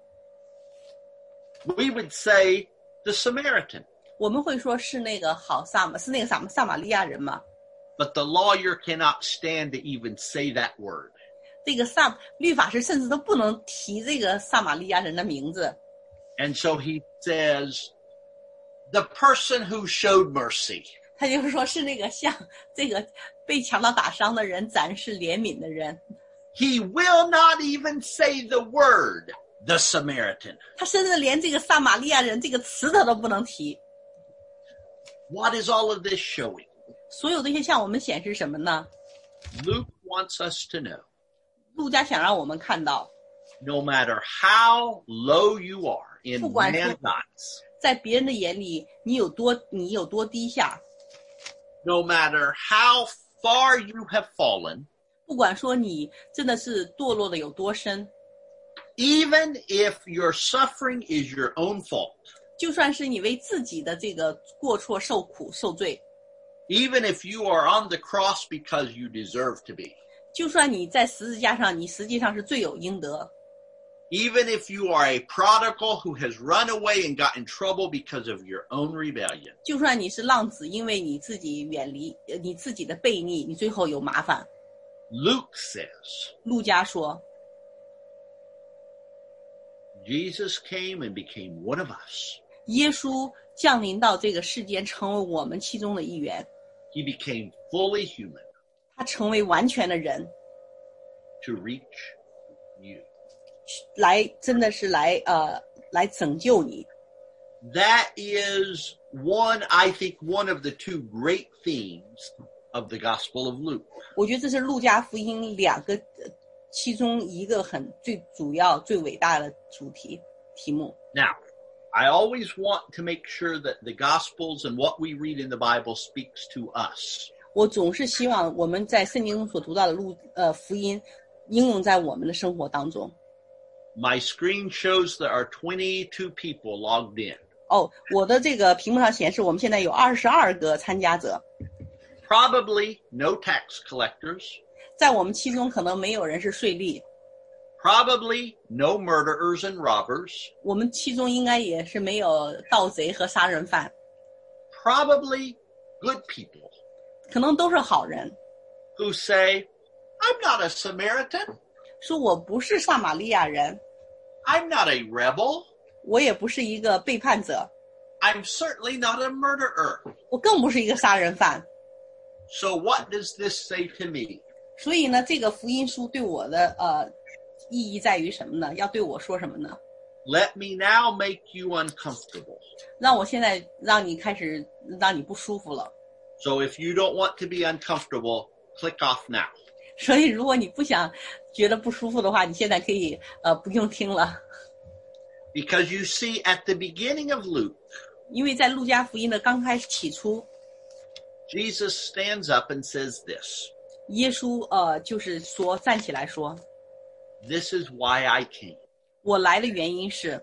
We would say the Samaritan. 我们会说是那个撒玛利亚人吗？ But the lawyer cannot stand to even say that word. 这个律法师甚至都不能提这个撒玛利亚人的名字。 And so he says, the person who showed mercy. 他就是说是那个向这个被强盗打伤的人展示怜悯的人。 He will not even say the word, the Samaritan. 他甚至连这个撒玛利亚人这个词他都不能提。 What is all of this showing? 所有这些向我们显示什么呢？ Luke wants us to know, 路加想让我们看到， no matter how low you are in 不管是 man's eyes, 在别人的眼里你有多低下， no matter how far you have fallen, 不管说你真的是堕落的有多深， even if your suffering is your own fault, 就算是你为自己的这个过错受苦受罪， even if you are on the cross because you deserve to be, 就算你在十字架上你实际上是罪有应得， even if you are a prodigal who has run away and got in trouble because of your own rebellion, 就算你是浪子，因为你自己远离你自己的悖逆，你最后有麻烦。 Luke says, 路加说， Jesus came and became one of us. 耶稣降临到这个世间，成为我们其中的一员， He became fully human 他成为完全的人， to reach you. 真的是来拯救你。 That is I think one of the two great themes of the Gospel of Luke. 我觉得这是路加福音其中一个最主要、最伟大的题目。 Now, I always want to make sure that the Gospels and what we read in the Bible speaks to us. 我总是希望我们在圣经中所读到的福音应用在我们的生活当中。 My screen shows there are 22 people logged in. 我的这个屏幕上显示我们现在有22个参加者， Probably no tax collectors. 在我们其中可能没有人是税吏， Probably no murderers and robbers. 我们其中应该也是没有盗贼和杀人犯， Probably good people 可能都是好人。 who say, I'm not a Samaritan. 说我不是撒玛利亚人， I'm not a rebel. 我也不是一个背叛者， I'm certainly not a murderer. 我更不是一个杀人犯。 So what does this say to me? 所以呢，这个福音书对我的意义在于什么呢？要对我说什么呢？ Let me now make you uncomfortable. 让我现在让你不舒服了。 So if you don't want to be uncomfortable, click off now. 所以如果你不想觉得不舒服的话，你现在可以不用听了。 Because you see, at the beginning of Luke, 因为在路加福音的刚开始起初， Jesus stands up and says this. 耶稣就是说站起来说， This is why I came, 我来的原因是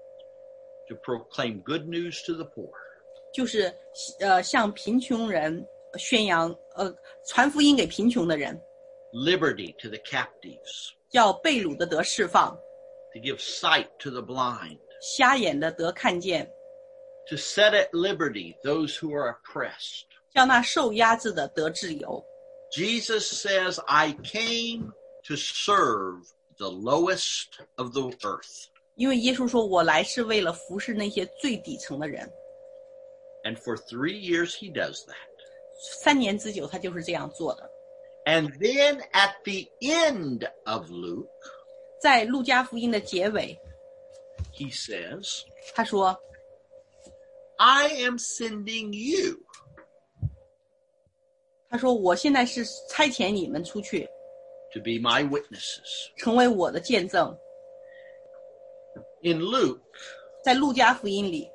to proclaim good news to the poor, 就是向贫穷人宣扬传福音给贫穷的人， liberty to the captives, 叫被掳的得释放， to give sight to the blind, 瞎眼的得看见， to set at liberty those who are oppressed. 叫那受压制的得自由。 Jesus says, I came to serve the lowest of the earth. 因为耶稣说我来是为了服侍那些最底层的人。 And for 3 years he does that. 3年之久他就是这样做的。 And then at the end of Luke, 在路加福音的结尾 he says, 他说 I am sending you 他说我现在是差遣你们出去 to be my witnesses. 成为我的见证。 In Luke, 在路加福音里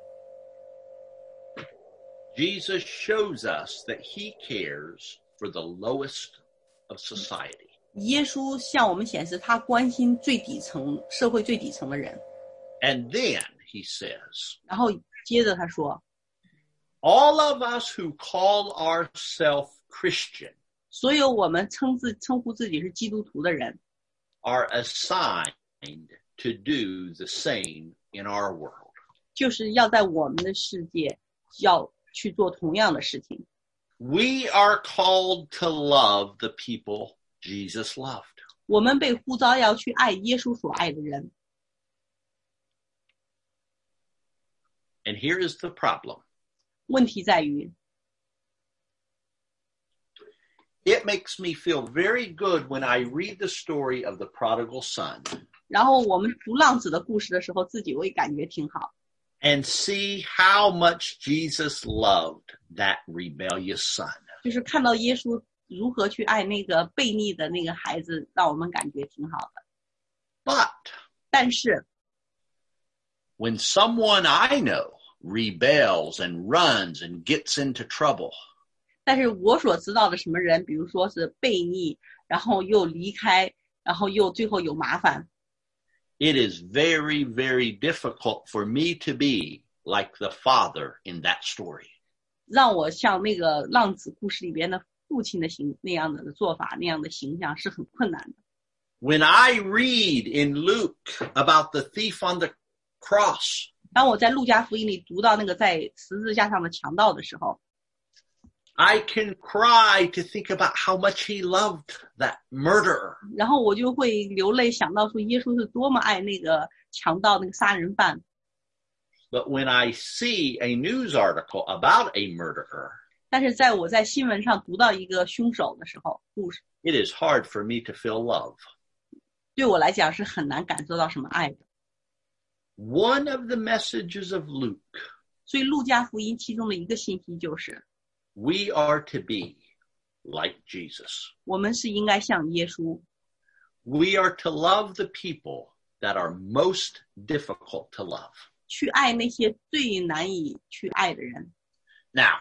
Jesus shows us that he cares for the lowest of society. 耶稣向我们显示他关心最底层社会最底层的人。 And then he says, 然后接着他说 all of us who call ourselves Christian 所有我们称呼自己是基督徒的人 are assigned to do the same in our world. 就是要在我们的世界要去做同样的事情。 We are called to love the people Jesus loved. 我们被呼召要去爱耶稣所爱的人。 And here is the problem. 问题在于 It makes me feel very good when I read the story of the prodigal son 然后我们读浪子的故事的时候自己会感觉挺好， and see how much Jesus loved that rebellious son. 就是看到耶稣如何去爱那个悖逆的那个孩子，让我们感觉挺好的。 But 但是 when someone I know rebels and runs and gets into trouble, 但是我所知道的什么人，比如说是悖逆，然后又离开，然后又最后有麻烦， it is very, very difficult for me to be like the father in that story. 让我像那个浪子故事里边的父亲的那样的做法，那样的形象是很困难的。 When I read in Luke about the thief on the cross, 当我在路加福音里读到那个在十字架上的强盗的时候， I can cry to think about how much he loved that murderer. 然后我就会流泪，想到说耶稣是多么爱那个强盗那个杀人犯。 But when I see a news article about a murderer, 但是在我在新闻上读到一个凶手的时候，故事 it is hard for me to feel love. 对我来讲是很难感受到什么爱的。 One of the messages of Luke, 所以路加福音其中的一个信息就是， we are to be like Jesus. 我们是应该像耶稣， We are to love the people that are most difficult to love. 去爱那些最难以去爱的人， Now,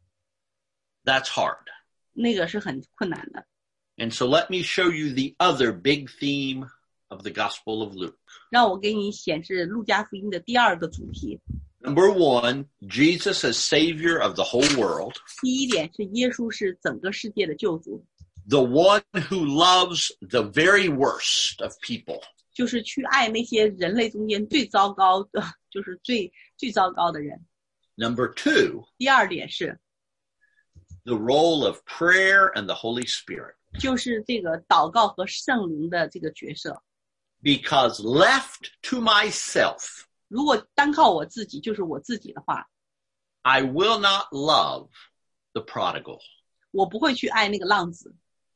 that's hard. 那个是很困难的。 And so let me show you the other big theme of the Gospel of Luke. 让我给你显示路加福音的第二个主题。 Number one, Jesus as Savior of the whole world. 第一点是耶稣是整个世界的救主， The one who loves the very worst of people. 就是去爱那些人类中间最糟糕的，就是最糟糕的人。 Number two, 第二点是， the role of prayer and the Holy Spirit. 就是这个祷告和圣灵的这个角色。 Because left to myself, 如果单靠我自己，就是我自己的话， I will not love the prodigal. 我不会去爱那个浪子。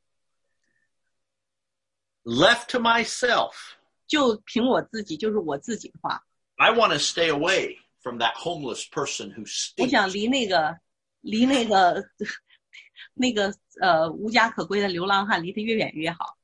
Left to myself, 就凭我自己，就是我自己的话， I want to stay away from that homeless person who 我 stinks. 想离那个无家可归的流浪汉离他越远越好。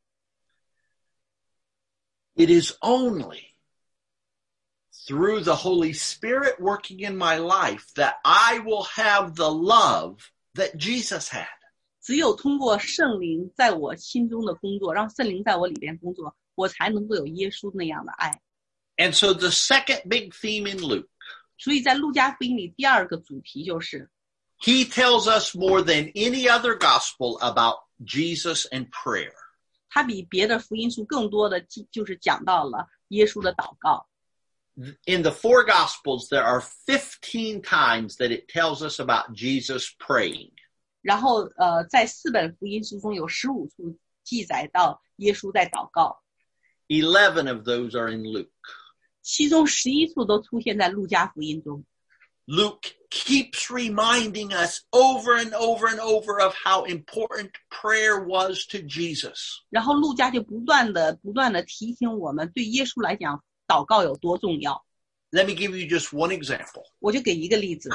It is only through the Holy Spirit working in my life that I will have the love that Jesus had. 只有通过圣灵在我心中的工作，让圣灵在我里边工作，我才能够有耶稣那样的爱。 And so the second big theme in Luke, 所以在路加福音里第二个主题就是， he tells us more than any other gospel about Jesus and prayer. 他比别的福音书更多的就是讲到了耶稣的祷告。 In the four gospels, there are 15 times that it tells us about Jesus praying. 然后在4本福音书中有15处记载到耶稣在祷告。 11 of those are in Luke. 其中11处都出现在路加福音中。 Luke keeps reminding us over and over and over of how important prayer was to Jesus. 然后路加就不断的提醒我们，对耶稣来讲，祷告有多重要。 Let me give you just one example. 我就给一个例子，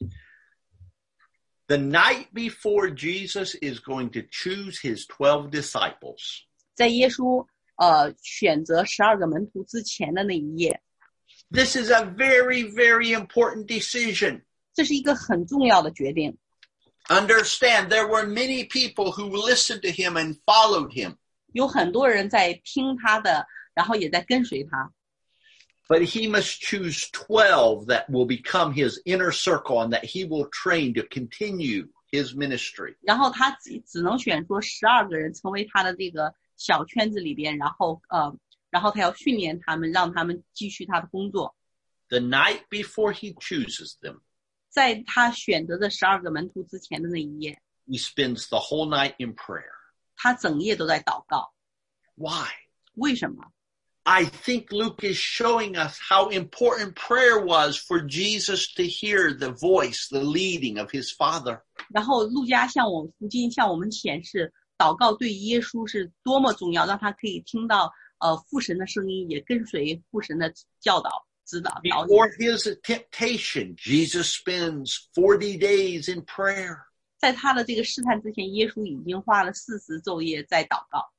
The night before Jesus is going to choose his 12 disciples, 在耶稣选择12个门徒之前的那一夜， this is a very, very important decision. 这是一个很重要的决定。 Understand, there were many people who listened to him and followed him. 有很多人在听他的，然后也在跟随他。 But he must choose 12 that will become his inner circle and that he will train to continue his ministry. 然后他只能选出12个人成为他的这个小圈子里边，然后他要训练他们，让他们继续他的工作。 The night before he chooses them, 在他选择这12个门徒之前的那一夜， he spends the whole night in prayer. 他整夜都在祷告。 Why? 为什么？ I think Luke is showing us how important prayer was for Jesus to hear the voice, the leading of his Father. 然后路加向我们显示，祷告对耶稣是多么重要，让他可以听到父神的声音，也跟随父神的教导指导。 Before his temptation, Jesus spends 40 days in prayer. 在他的这个试探之前，耶稣已经花了40昼夜在祷告。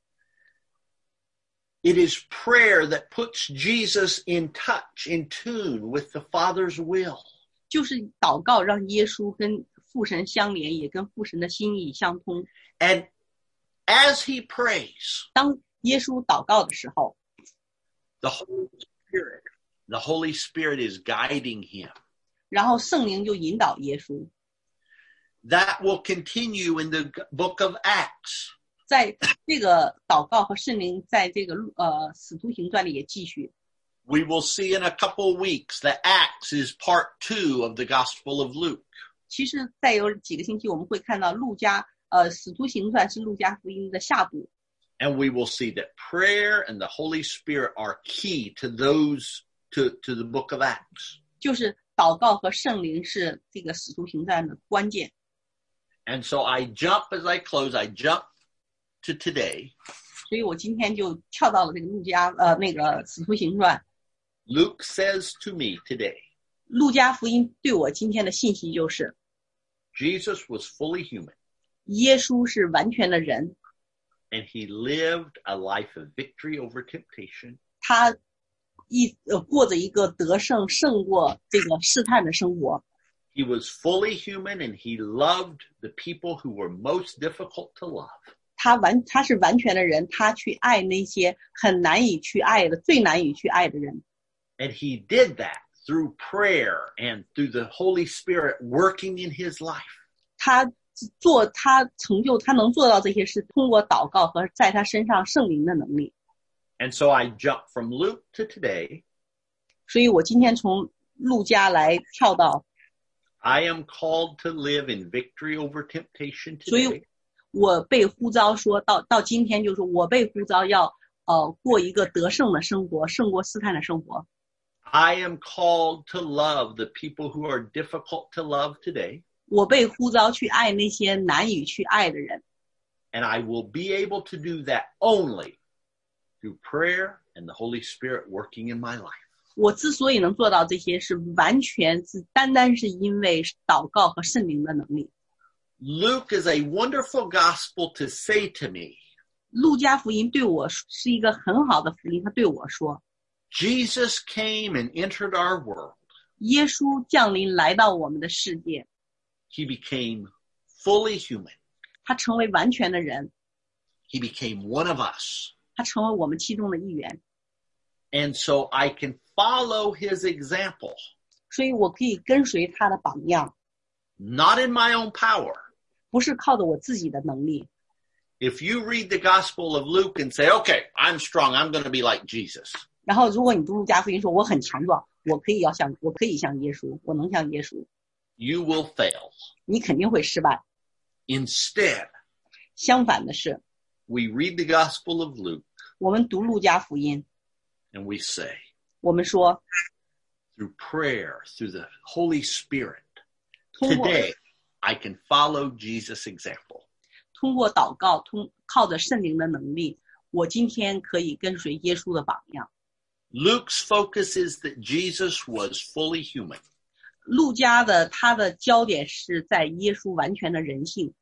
It is prayer that puts Jesus in touch, in tune with the Father's will. 就是祷告让耶稣跟父神相连，也跟父神的心意相通。 And as he prays, 当耶稣祷告的时候， the Holy Spirit is guiding him. 然后圣灵就引导耶稣。 That will continue in the book of Acts. 在这个祷告和圣灵在这个使徒行传里也继续。 We will see in a couple of weeks that Acts is part 2 of the Gospel of Luke. 其实再有几个星期我们会看到使徒行传是路加福音的下部。 And we will see that prayer and the Holy Spirit are key to the book of Acts. 就是祷告和圣灵是这个使徒行传的关键。 And so I jump to today. 所以我今天就跳到了这个那个使徒行传。 Luke says to me today, 路加福音对我今天的信息就是， Jesus was fully human. 耶稣是完全的人， And he lived a life of victory over temptation. 他过着一个得胜过这个试探的生活。 He was fully human and he loved the people who were most difficult to love. 他是完全的人，他去爱那些很难以去爱的、最难以去爱的人。 And he did that through prayer and through the Holy Spirit working in his life. 他能做到这些事，通过祷告和在他身上圣灵的能力。 And so I jump from Luke to today. 所以我今天从路加来跳到， I am called to live in victory over temptation 所以 today. 我被呼召说到今天，就是我被呼召要过一个得胜的生活，胜过试探的生活。 I am called to love the people who are difficult to love today. 我被呼召去爱那些难以去爱的人。 And I will be able to do that only through prayer and the Holy Spirit working in my life. 我之所以能做到这些，是单单是因为祷告和圣灵的能力。 Luke is a wonderful gospel to say to me, 路加福音对我是一个很好的福音，他对我说， Jesus came and entered our world. 耶稣降临来到我们的世界， He became fully human. 他成为完全的人， He became one of us. 他成为我们其中的一员。 And so I can follow his example, 所以我可以跟随他的榜样， not in my own power. 不是靠着我自己的能力。 If you read the Gospel of Luke and say, okay, I'm strong, I'm going to be like Jesus. 然后如果你读路加福音说我很强壮，我可以像耶稣，我能像耶稣， You will fail. 你肯定会失败。 Instead, 相反的是， we read the Gospel of Luke, 我们读路加福音， and we say, 我们说 through prayer, through the Holy Spirit, 通过 today I can follow Jesus' example. 通过祷告，靠着圣灵的能力，我今天可以跟随耶稣的榜样。 Luke's focus is that Jesus was fully human. 路加的他的焦点是在耶稣完全的人性。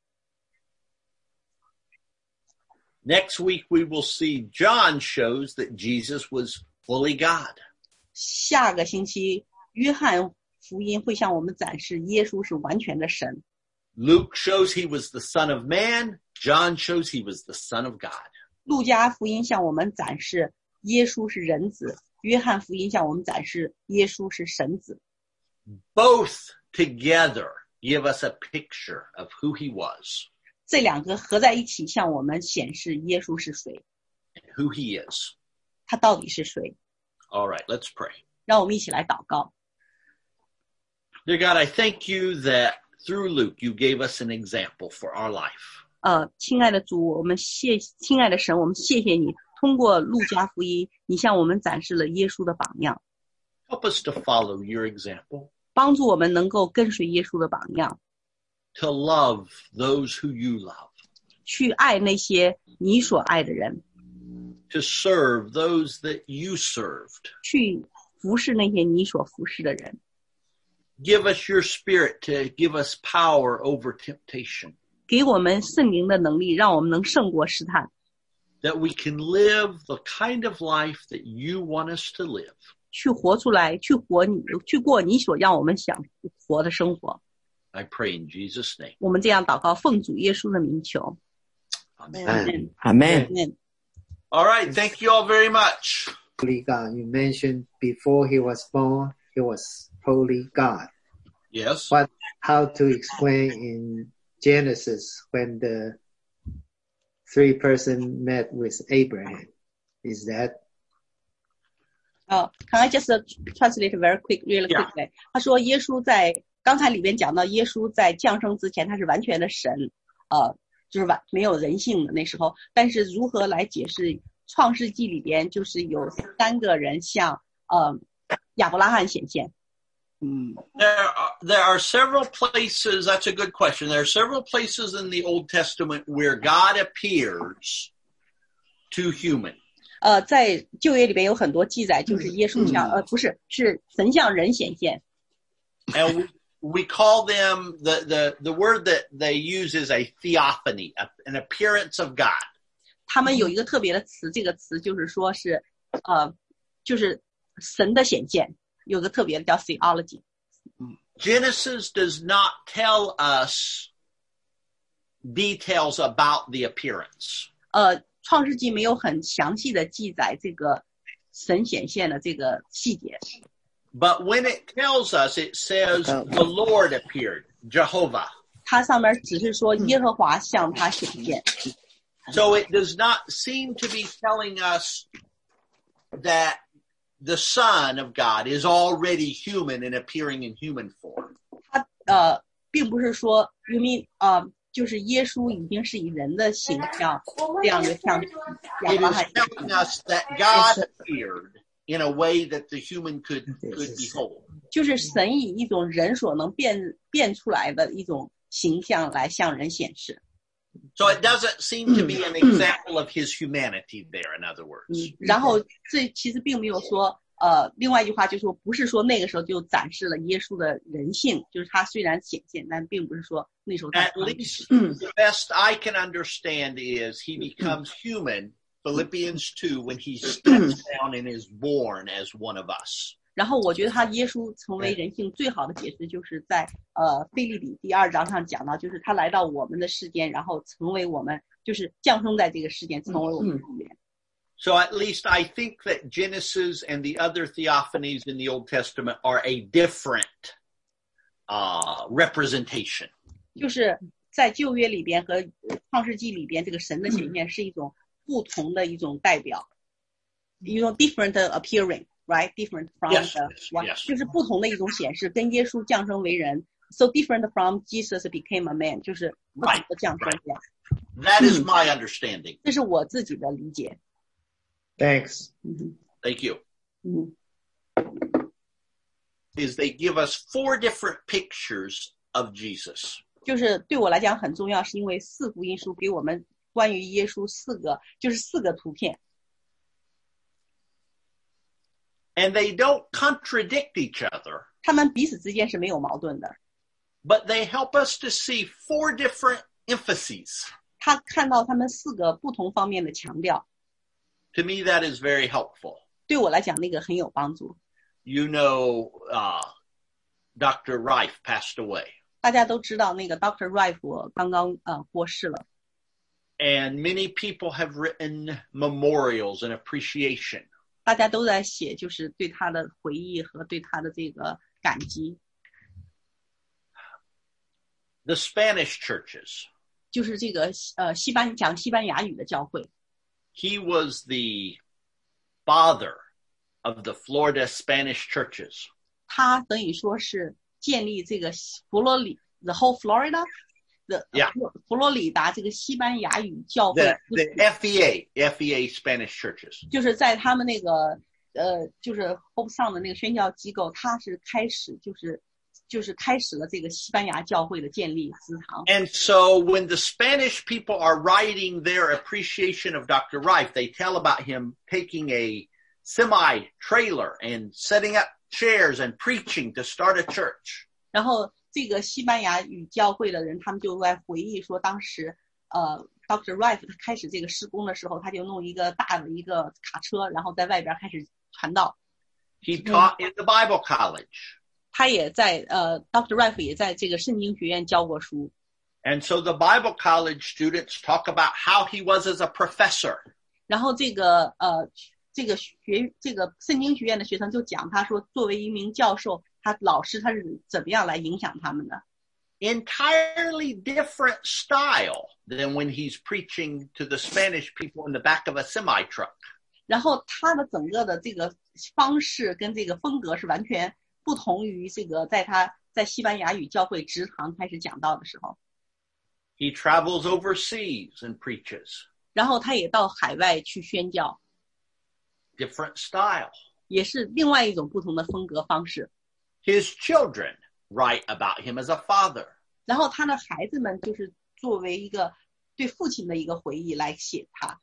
Next week, we will see John shows that Jesus was fully God. 下个星期，约翰福音会向我们展示耶稣是完全的神。 Luke shows he was the Son of Man. John shows he was the Son of God. 路加福音向我们展示耶稣是人子，约翰福音向我们展示耶稣是神子。 Both together give us a picture of who he was 这两个合在一起，向我们显示耶稣是谁， and who he is. 他到底是谁。 All right, let's pray. 让我们一起来祷告。 Dear God, I thank you that through Luke, you gave us an example for our life. 亲爱的主，亲爱的神，我们谢谢你，通过路加福音，你向我们展示了耶稣的榜样， Help us to follow your example, 帮助我们能够跟随耶稣的榜样， to love those who you love, 去爱那些你所爱的人， to serve those that you served. 去服侍那些你所服侍的人。 Give us your spirit to give us power over temptation, 给我们圣灵的能力，让我们能胜过试探， that we can live the kind of life that you want us to live. 去活出来，去过你所让我们想活的生活。 I pray in Jesus' name. 我们这样祷告，奉主耶稣的名求。 Amen. Amen. All right. Thank you all very much. Holy God, you mentioned before he was born, he was holy God. Yes. How to explain in Genesis when the three person met with Abraham? Is that Can I just translate really Yeah. quickly? 他说耶稣在刚才里面讲到，耶稣在降生之前他是完全的神，就是没有人性的那时候。但是如何来解释创世纪里边就是有3个人向亚伯拉罕显现。 There are several places. That's a good question. There are several places in the Old Testament where God appears to human. 在旧约里边有很多记载，就是耶稣向是神向人显现。 And we call them, the word that they use is a theophany, an appearance of God. 他们有一个特别的词，这个词就是说是就是神的显现，有个特别的叫 theology。 Genesis does not tell us details about the appearance. 创世纪没有很详细的记载这个神显现的这个细节。 But when it tells us, it says the Lord appeared, Jehovah. 它上面只是说耶和华向他显现。 So it does not seem to be telling us that the Son of God is already human and appearing in human form. 它并不是说因为就是耶稣已经是以人的形象这样的向亚 It 伯拉 is 罕 telling us that God appeared in a way that the human could behold. 就是神以一种人所能变出来的一种形象来向人显示。 So it doesn't seem to be an example of his humanity there, in other words. 然后这其实并没有说另外一句话就是说不是说那个时候就展示了耶稣的人性，就是他虽然显现，但并不是说那时候他 At least the best I can understand is he becomes human, Philippians 2, when he steps down and is born as one of us. 然后我觉得他耶稣成为人性最好的解释就是在腓立比第2章上讲到，就是他来到我们的世间，然后成为我们，就是降生在这个世间，成为我们的一员。 So at least I think that Genesis and the other theophanies in the Old Testament are a different representation. 就是在旧约里边和创世纪里边，这个神的显现是一种不同的一种代表，一种 different appearing, right? Different from Yes, the one, yes. 就是不同的一种显示，跟耶稣降生为人 ，so different from Jesus became a man， 就是不同的降生。 That is my understanding. 这是我自己的理解。 Thanks. Thank you. 嗯 Is they give us 4 different pictures of Jesus. 就是对我来讲很重要，是因为4福音书给我们关于耶稣4个图片， And they don't contradict each other, 他们彼此之间是没有矛盾的。 but they help us to see 4 different emphases. 他看到他们4个不同方面的强调， To me, that is very helpful. 对我来讲那个很有帮助。 You know, Dr. Reif passed away. 大家都知道那个 Dr. Reif 刚刚过世了， And many people have written memorials and appreciation. 大家都在写就是对他的回忆和对他的这个感激。 The Spanish churches. 就是这个讲西班牙语的教会， He was the father of the Florida Spanish churches. 他等于说是建立这个the whole Florida 的 Yeah. 佛罗里达这个西班牙语教会， The FEA Spanish churches. 就是在他们那个就是 Hope Sound 的那个宣教机构，他是开始就是开始了这个西班牙教会的建立祠堂。 And so when the Spanish people are writing their appreciation of Dr. Reif, they tell about him taking a semi-trailer and setting up chairs and preaching to start a church. 然后这个西班牙语教会的人，他们就在回忆说，当时Dr. Reif 他开始这个施工的时候，他就弄一个大的一个卡车，然后在外边开始传道。 He taught in the Bible college. 他也在Dr. Reif 也在这个圣经学院教过书。 And so the Bible college students talk about how he was as a professor. 然后这个圣经学院的学生就讲，他说作为一名教授，老师他是怎么样来影响他们的。 Entirely different style than when he's preaching to the Spanish people in the back of a semi-truck. 然后他的整个的这个方式跟这个风格是完全不同于这个他在西班牙语教会职堂开始讲道的时候。 He travels overseas and preaches. 然后他也到海外去宣教， Different style. 也是另外一种不同的风格方式。 His children write about him as a father. 然后他的孩子们就是作为一个对父亲的一个回忆来写他。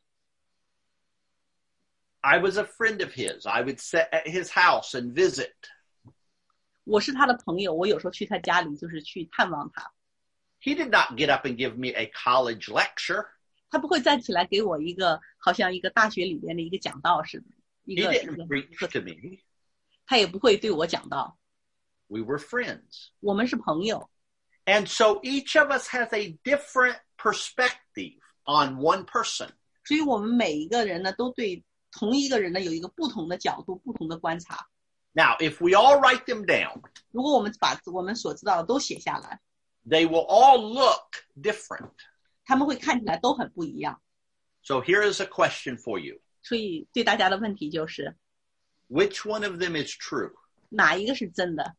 I was a friend of his. I would sit at his house and visit. 我是他的朋友，我有时候去他家里就是去探望他。 He did not get up and give me a college lecture. 他不会站起来给我一个好像一个大学里边的一个讲道似的，一 He 个 didn't preach to me. 他也不会对我讲道。 We were friends. 我们是朋友， And so each of us has a different perspective on one person. 所以我们每一个人呢，都对同一个人呢有一个不同的角度、不同的观察。 Now, if we all write them down, 如果我们把我们所知道的都写下来， they will all look different. 他们会看起来都很不一样。 So here is a question for you. 所以对大家的问题就是， Which one of them is true? 哪一个是真的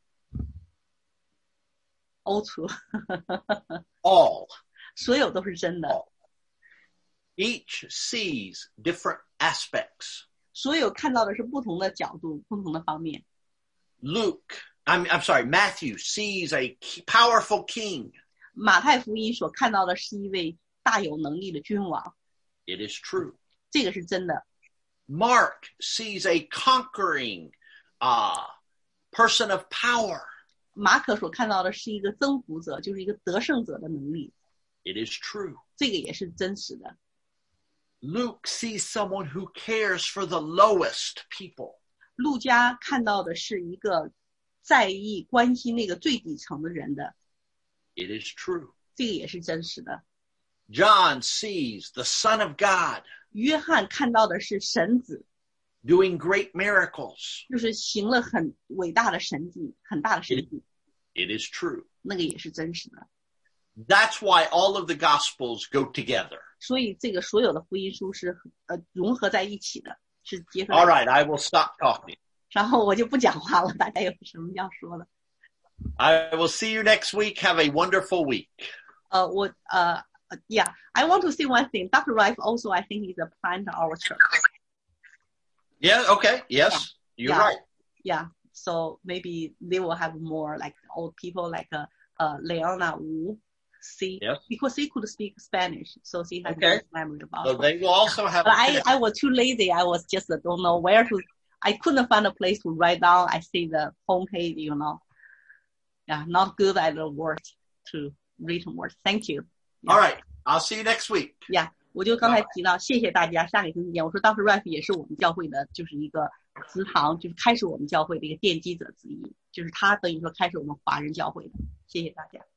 ？All true， All. 所有都是真的， Each sees different aspects. 所有看到的是不同的角度、不同的方面。 Matthew sees a powerful king. 马太福音所看到的是一位大有能力的君王， It is true. 这个是真的。 Mark sees a conquering person of power. 马可所看到的是一个征服者，就是一个得胜者的能力， It is true. 这个也是真实的。 Luke sees someone who cares for the lowest people. 路加看到的是一个在意、关心那个最底层的人的， It is true. 这个也是真实的。 John sees the Son of God 约翰看到的是神子， doing great miracles. 就是行了很伟大的神迹，很大的神迹， It is true. 那个也是真实的。 That's why all of the Gospels go together. 所以这个所有的福音书是融合在一起的，是结合在 All right, I will stop talking. 然后我就不讲话了，大家有什么要说的？ I will see you next week. Have a wonderful week. Yeah, I want to say one thing. Dr. Reif also, I think, is a planter of our church. Yeah. Okay. Yes, you're Yeah. right. Yeah. So maybe they will have more like old people like Leona Wu. See, Yes. because she could speak Spanish, so she has Okay. memory about. So they will also have. But I was too lazy. I was just don't know where to. I couldn't find a place to write down. I see the homepage, you know. Yeah, not good at the words to written words. Thank you. All right. I'll see you next week. Yeah. 我就刚才提到，谢谢大家。下个星期见。我说当时 Ralph 也是我们教会的，就是一个祠堂，就是开始我们教会的一个奠基者之一，就是他等于说开始我们华人教会的。谢谢大家。